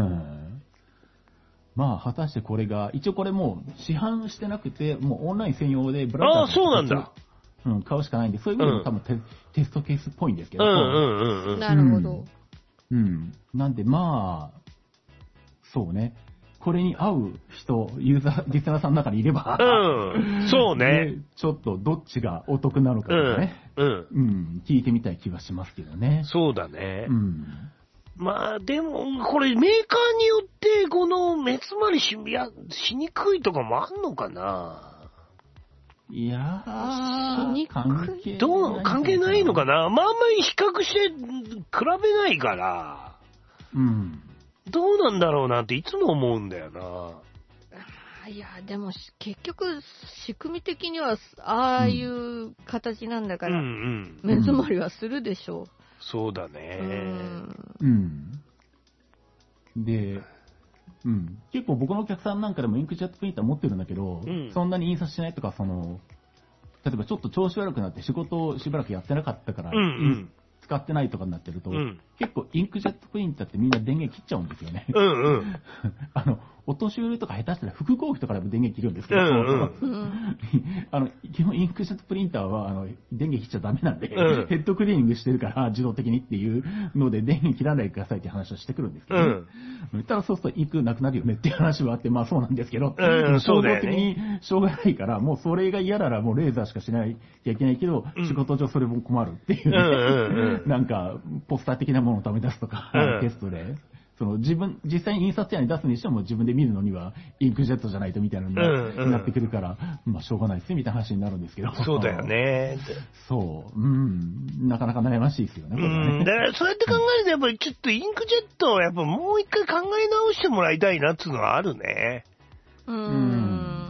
まあ、果たしてこれが、一応これもう市販してなくて、もうオンライン専用でブラウザー。 ああ、そうなんだ。 うん、買うしかないんで、そういう意味でも多分テ、うん、テストケースっぽいんですけど。 うんうんうん。なるほど。 うん。なんでまあ、そうね。これに合う人、ユーザー、リスナーさんの中にいれば。 うん。そうね。 ちょっとどっちがお得なのかとかね。うん。うん。うん、聞いてみたい気はしますけどね。 そうだね。うん。まあ、でも、これメーカーによって、この目詰まりし、や、しにくいとかもあんのかないやー、 関係どう、関係ないのかな。まあ、あんまり比較して比べないから、うん。どうなんだろうなっていつも思うんだよな。 いや、でも結局、仕組み的には、ああいう形なんだから、うんうん、目詰まりはするでしょう。うん、 そうだね。 うん。で、うん、結構僕のお客さんなんかでもインクジェットプリンター持ってるんだけど、うん、そんなに印刷しないとか、その、例えばちょっと調子悪くなって仕事をしばらくやってなかったから、うんうん、使ってないとかになってると、うん、結構インクジェットプリンターってみんな電源切っちゃうんですよね。うんうん、あの、お年寄りとか下手したら複合機とかでも電源切るんですけど、うんうん、あの、基本インクジェットプリンターはあの電源切っちゃダメなんで、うん、ヘッドクリーニングしてるから自動的にっていうので電源切らないでくださいって話をしてくるんですけど、ね、うん、ただそうするとインクなくなるよねっていう話はあって、まあそうなんですけど、うん、衝動的にしょうがないから、もうそれが嫌ならもうレーザーしかしないきゃいけないけど、うん、仕事上それも困るっていう、ね、うんうんうん、なんかポスター的なものを試出すとか、うん、テストで。その自分、実際に印刷屋に出すにしても自分で見るのにはインクジェットじゃないとみたいなのになってくるから、うんうん、まあしょうがないですねみたいな話になるんですけど。 そうだよね。 そう。うん。なかなか悩ましいですよね。これねうん。だからそうやって考えるとやっぱりちょっとインクジェットをやっぱもう一回考え直してもらいたいなっていうのはあるね。うん。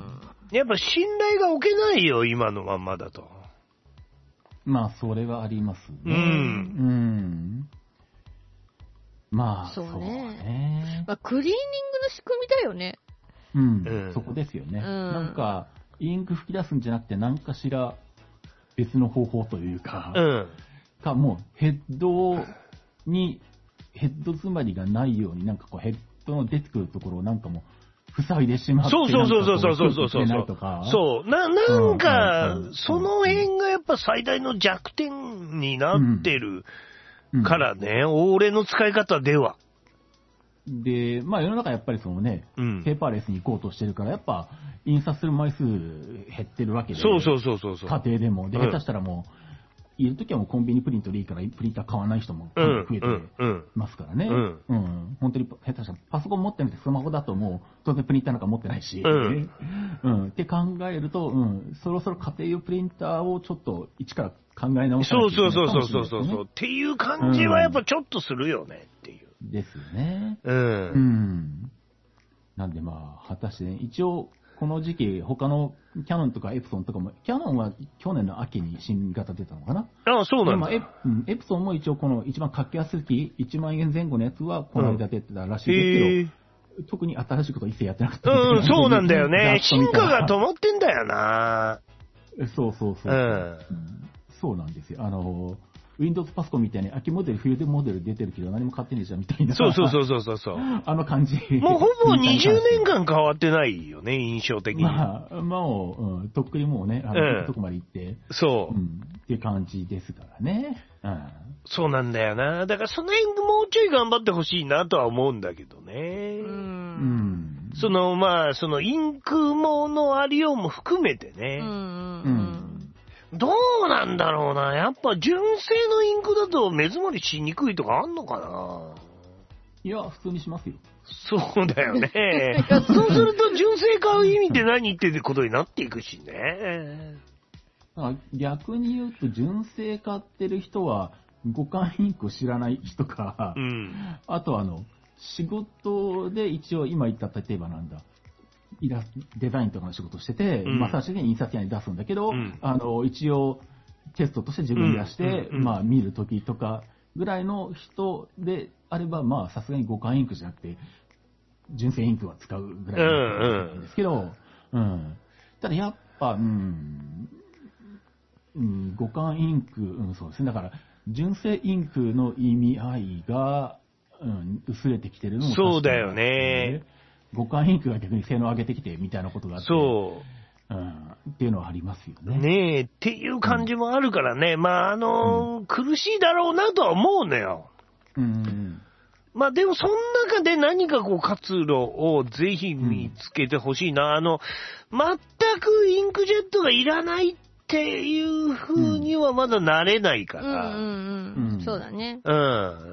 やっぱ信頼が置けないよ、今のまんまだと。 まあそれはありますね。うん。うんまあ、 そうね。そうねまあ、クリーニングの仕組みだよね。 うん、うん、そこですよね、うん。なんか、インク吹き出すんじゃなくて、何かしら別の方法というか、うん、か、もうヘッドに、ヘッド詰まりがないように、なんかこうヘッドの出てくるところをなんかもう、塞いでしまって、 そうそうそうそうそうそうそうそう。そう。な、なんか、その辺がやっぱ最大の弱点になってる。うんからね、うん、俺の使い方では。 で、まあ世の中やっぱりそのね、うん、ペーパーレスに行こうとしてるから、やっぱ印刷する枚数減ってるわけで。 そうそうそうそうそう。 家庭でも。で、下手したらもう、いるときはもうコンビニプリントでいいから、プリンター買わない人も増えてますからね。うん。うんうん、本当に下手したらパソコン持ってなくてスマホだともう当然プリンターなんか持ってないし。うん。うん、って考えると、うん、そろそろ家庭用プリンターをちょっと一から考え直しないといけないかもしれないですね。そうそうそうそうそうそう。っていう感じはやっぱちょっとするよねっていう。 うん、ですよね。うん。うん。なんでまあ、果たしてね、一応、この時期、他のキャノンとかエプソンとかも、キャノンは去年の秋に新型出たのかな。 ああ、そうなんだ。 エプ、エプソンも一応この一番格安機、いちまんえん前後のやつはこの間出てたらしいですけど、うん、特に新しいこと一切やってなかった。 うん、そうなんだよね。進化が止まってんだよな。 そうそうそう。うん。 そうなんですよ。あの、Windows パソコンみたいに秋モデル、冬モデル出てるけど何も買ってねえじゃんみたいな。 そうそうそうそうそう。 あの感じ。 もうほぼにじゅうねんかん変わってないよね、印象的に。 まあ、まあ、うん、とっくにもうね、あの、うん、とこまで行って。 そう、 うん。っていう感じですからね。うん。 そうなんだよな。だからその辺もうちょい頑張ってほしいなとは思うんだけどね。 うん。 うんその、まあ、そのインクものありようも含めてね。 うん。うんどうなんだろうな。やっぱ純正のインクだと目詰まりしにくいとかあんのかな。 いや、普通にしますよ。 そうだよね。そうすると純正買う意味って何ってことになっていくしね。 逆に言うと純正買ってる人は互換インクを知らない人か、うん、あとあの、仕事で一応今言った例えばなんだ、イラデザインとかの仕事をしてて、うん、まあ最終的に印刷屋に出すんだけど、うん、あの、一応テストとして自分で出して、うん、まあ見るときとかぐらいの人であれば、まあさすがに互換インクじゃなくて、純正インクは使うぐらいなんですけど、うん、うん。ただやっぱ、うん、うん、互換インク、うん、そうですね。だから、純正インクの意味合いが、うん、薄れてきてるのも確かに、ね、 そうだよね。 互換インクが逆に性能を上げてきてみたいなことがあって、 そう、 うん、っていうのはありますよね。 ねえっていう感じもあるからね、うん、まああのーうん、苦しいだろうなとは思うのよ。 うん、 まあでもその中で何かこう活路をぜひ見つけてほしいな、うん、あの全くインクジェットがいらないっていう風にはまだなれないから、 うんうんうん、そうだね。 うん、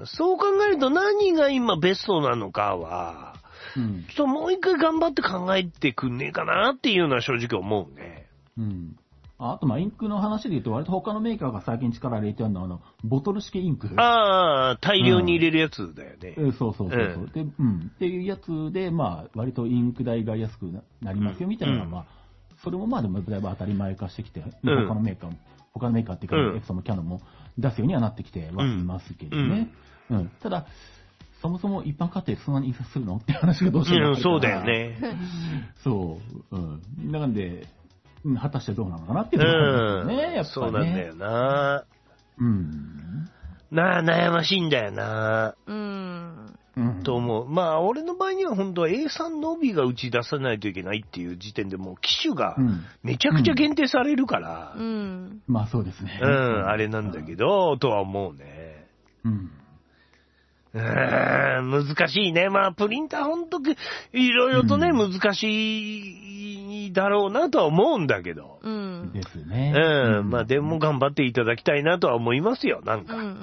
そう考えると何が今ベストなのかは。うん、ちょっともう一回頑張って考えてくんねえかなっていうのは正直思うね。 うん。あと、まあ、インクの話で言うと、割と他のメーカーが最近力入れてるのは、あの、ボトル式インク。 ああ、大量に入れるやつだよね。 うん、そうそうそうそう、うん。で、うん。っていうやつで、まあ、割とインク代が安くなりますよ、みたいなのは、うん、まあ、それもまあ、でもだいぶ当たり前化してきて、うん、他のメーカーも、他のメーカーっていうか、うん、エプソンもキャノンも出すようにはなってきてはいますけどね。うん。うん、ただ、そもそも一般家庭そんなに印刷するのって話がどうしてもあるから、 うん、そうだよね。 そう。うん。なので、果たしてどうなのかなっていうのがあるんですね、うん、やっぱり、ね。 そうなんだよな。 うん。 なあ、悩ましいんだよな。 うん。 と思う。まあ、俺の場合には本当は エースリー のみが打ち出さないといけないっていう時点でもう機種がめちゃくちゃ限定されるから。 うん。うん、 まあそうですね。 うん、あれなんだけど、とは思うね。 うん。 うーん、難しいね。まあ、プリンターほんと、いろいろとね、うん、難しいだろうなとは思うんだけど。 うん。 ですね。 うん。まあ、でも頑張っていただきたいなとは思いますよ、なんか。 うんうんうん。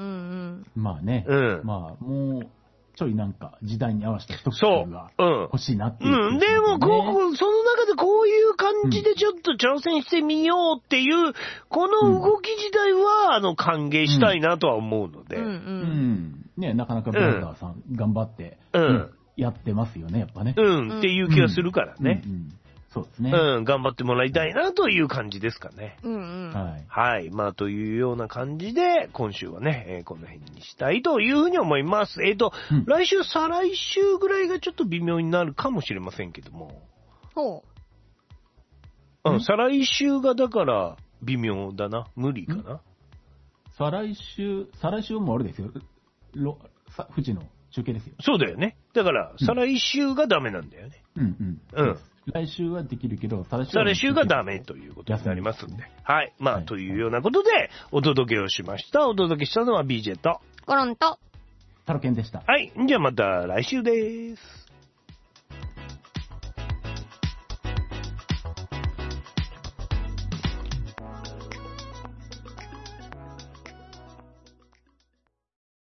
まあね。 うん。 まあ、もう、ちょいなんか、時代に合わせた一工夫が欲しいなっていう、 ね。うん。でも、こう、その中でこういう感じでちょっと挑戦してみようっていう、この動き自体は、あの、歓迎したいなとは思うので。 うん。うんうんね、なかなかブラザーさん、頑張って、 うん、 やってますよね、やっぱね。 うん、っていう気がするからね。 うんうん、そうですね。 うん、頑張ってもらいたいなという感じですかね。 うんうん。 はい。 はい。まあ、というような感じで、今週はね、えー、この辺にしたいというふうに思います。えっと、うん、来週、再来週ぐらいがちょっと微妙になるかもしれませんけども。 ほう。うん、再来週がだから、微妙だな。無理かな。 再来週、再来週もあれですよ。ロさ富士の中継ですよ。 そうだよね。だから、再来週がダメなんだよね。 うんうん。うん。来週はできるけど、 再来週再来週がダメということになりますんで。はい。まあ、はい、というようなことで、お届けをしました。お届けしたのは ビージェー と、 コロンと、 タロケンでした。 はい。じゃあまた来週です。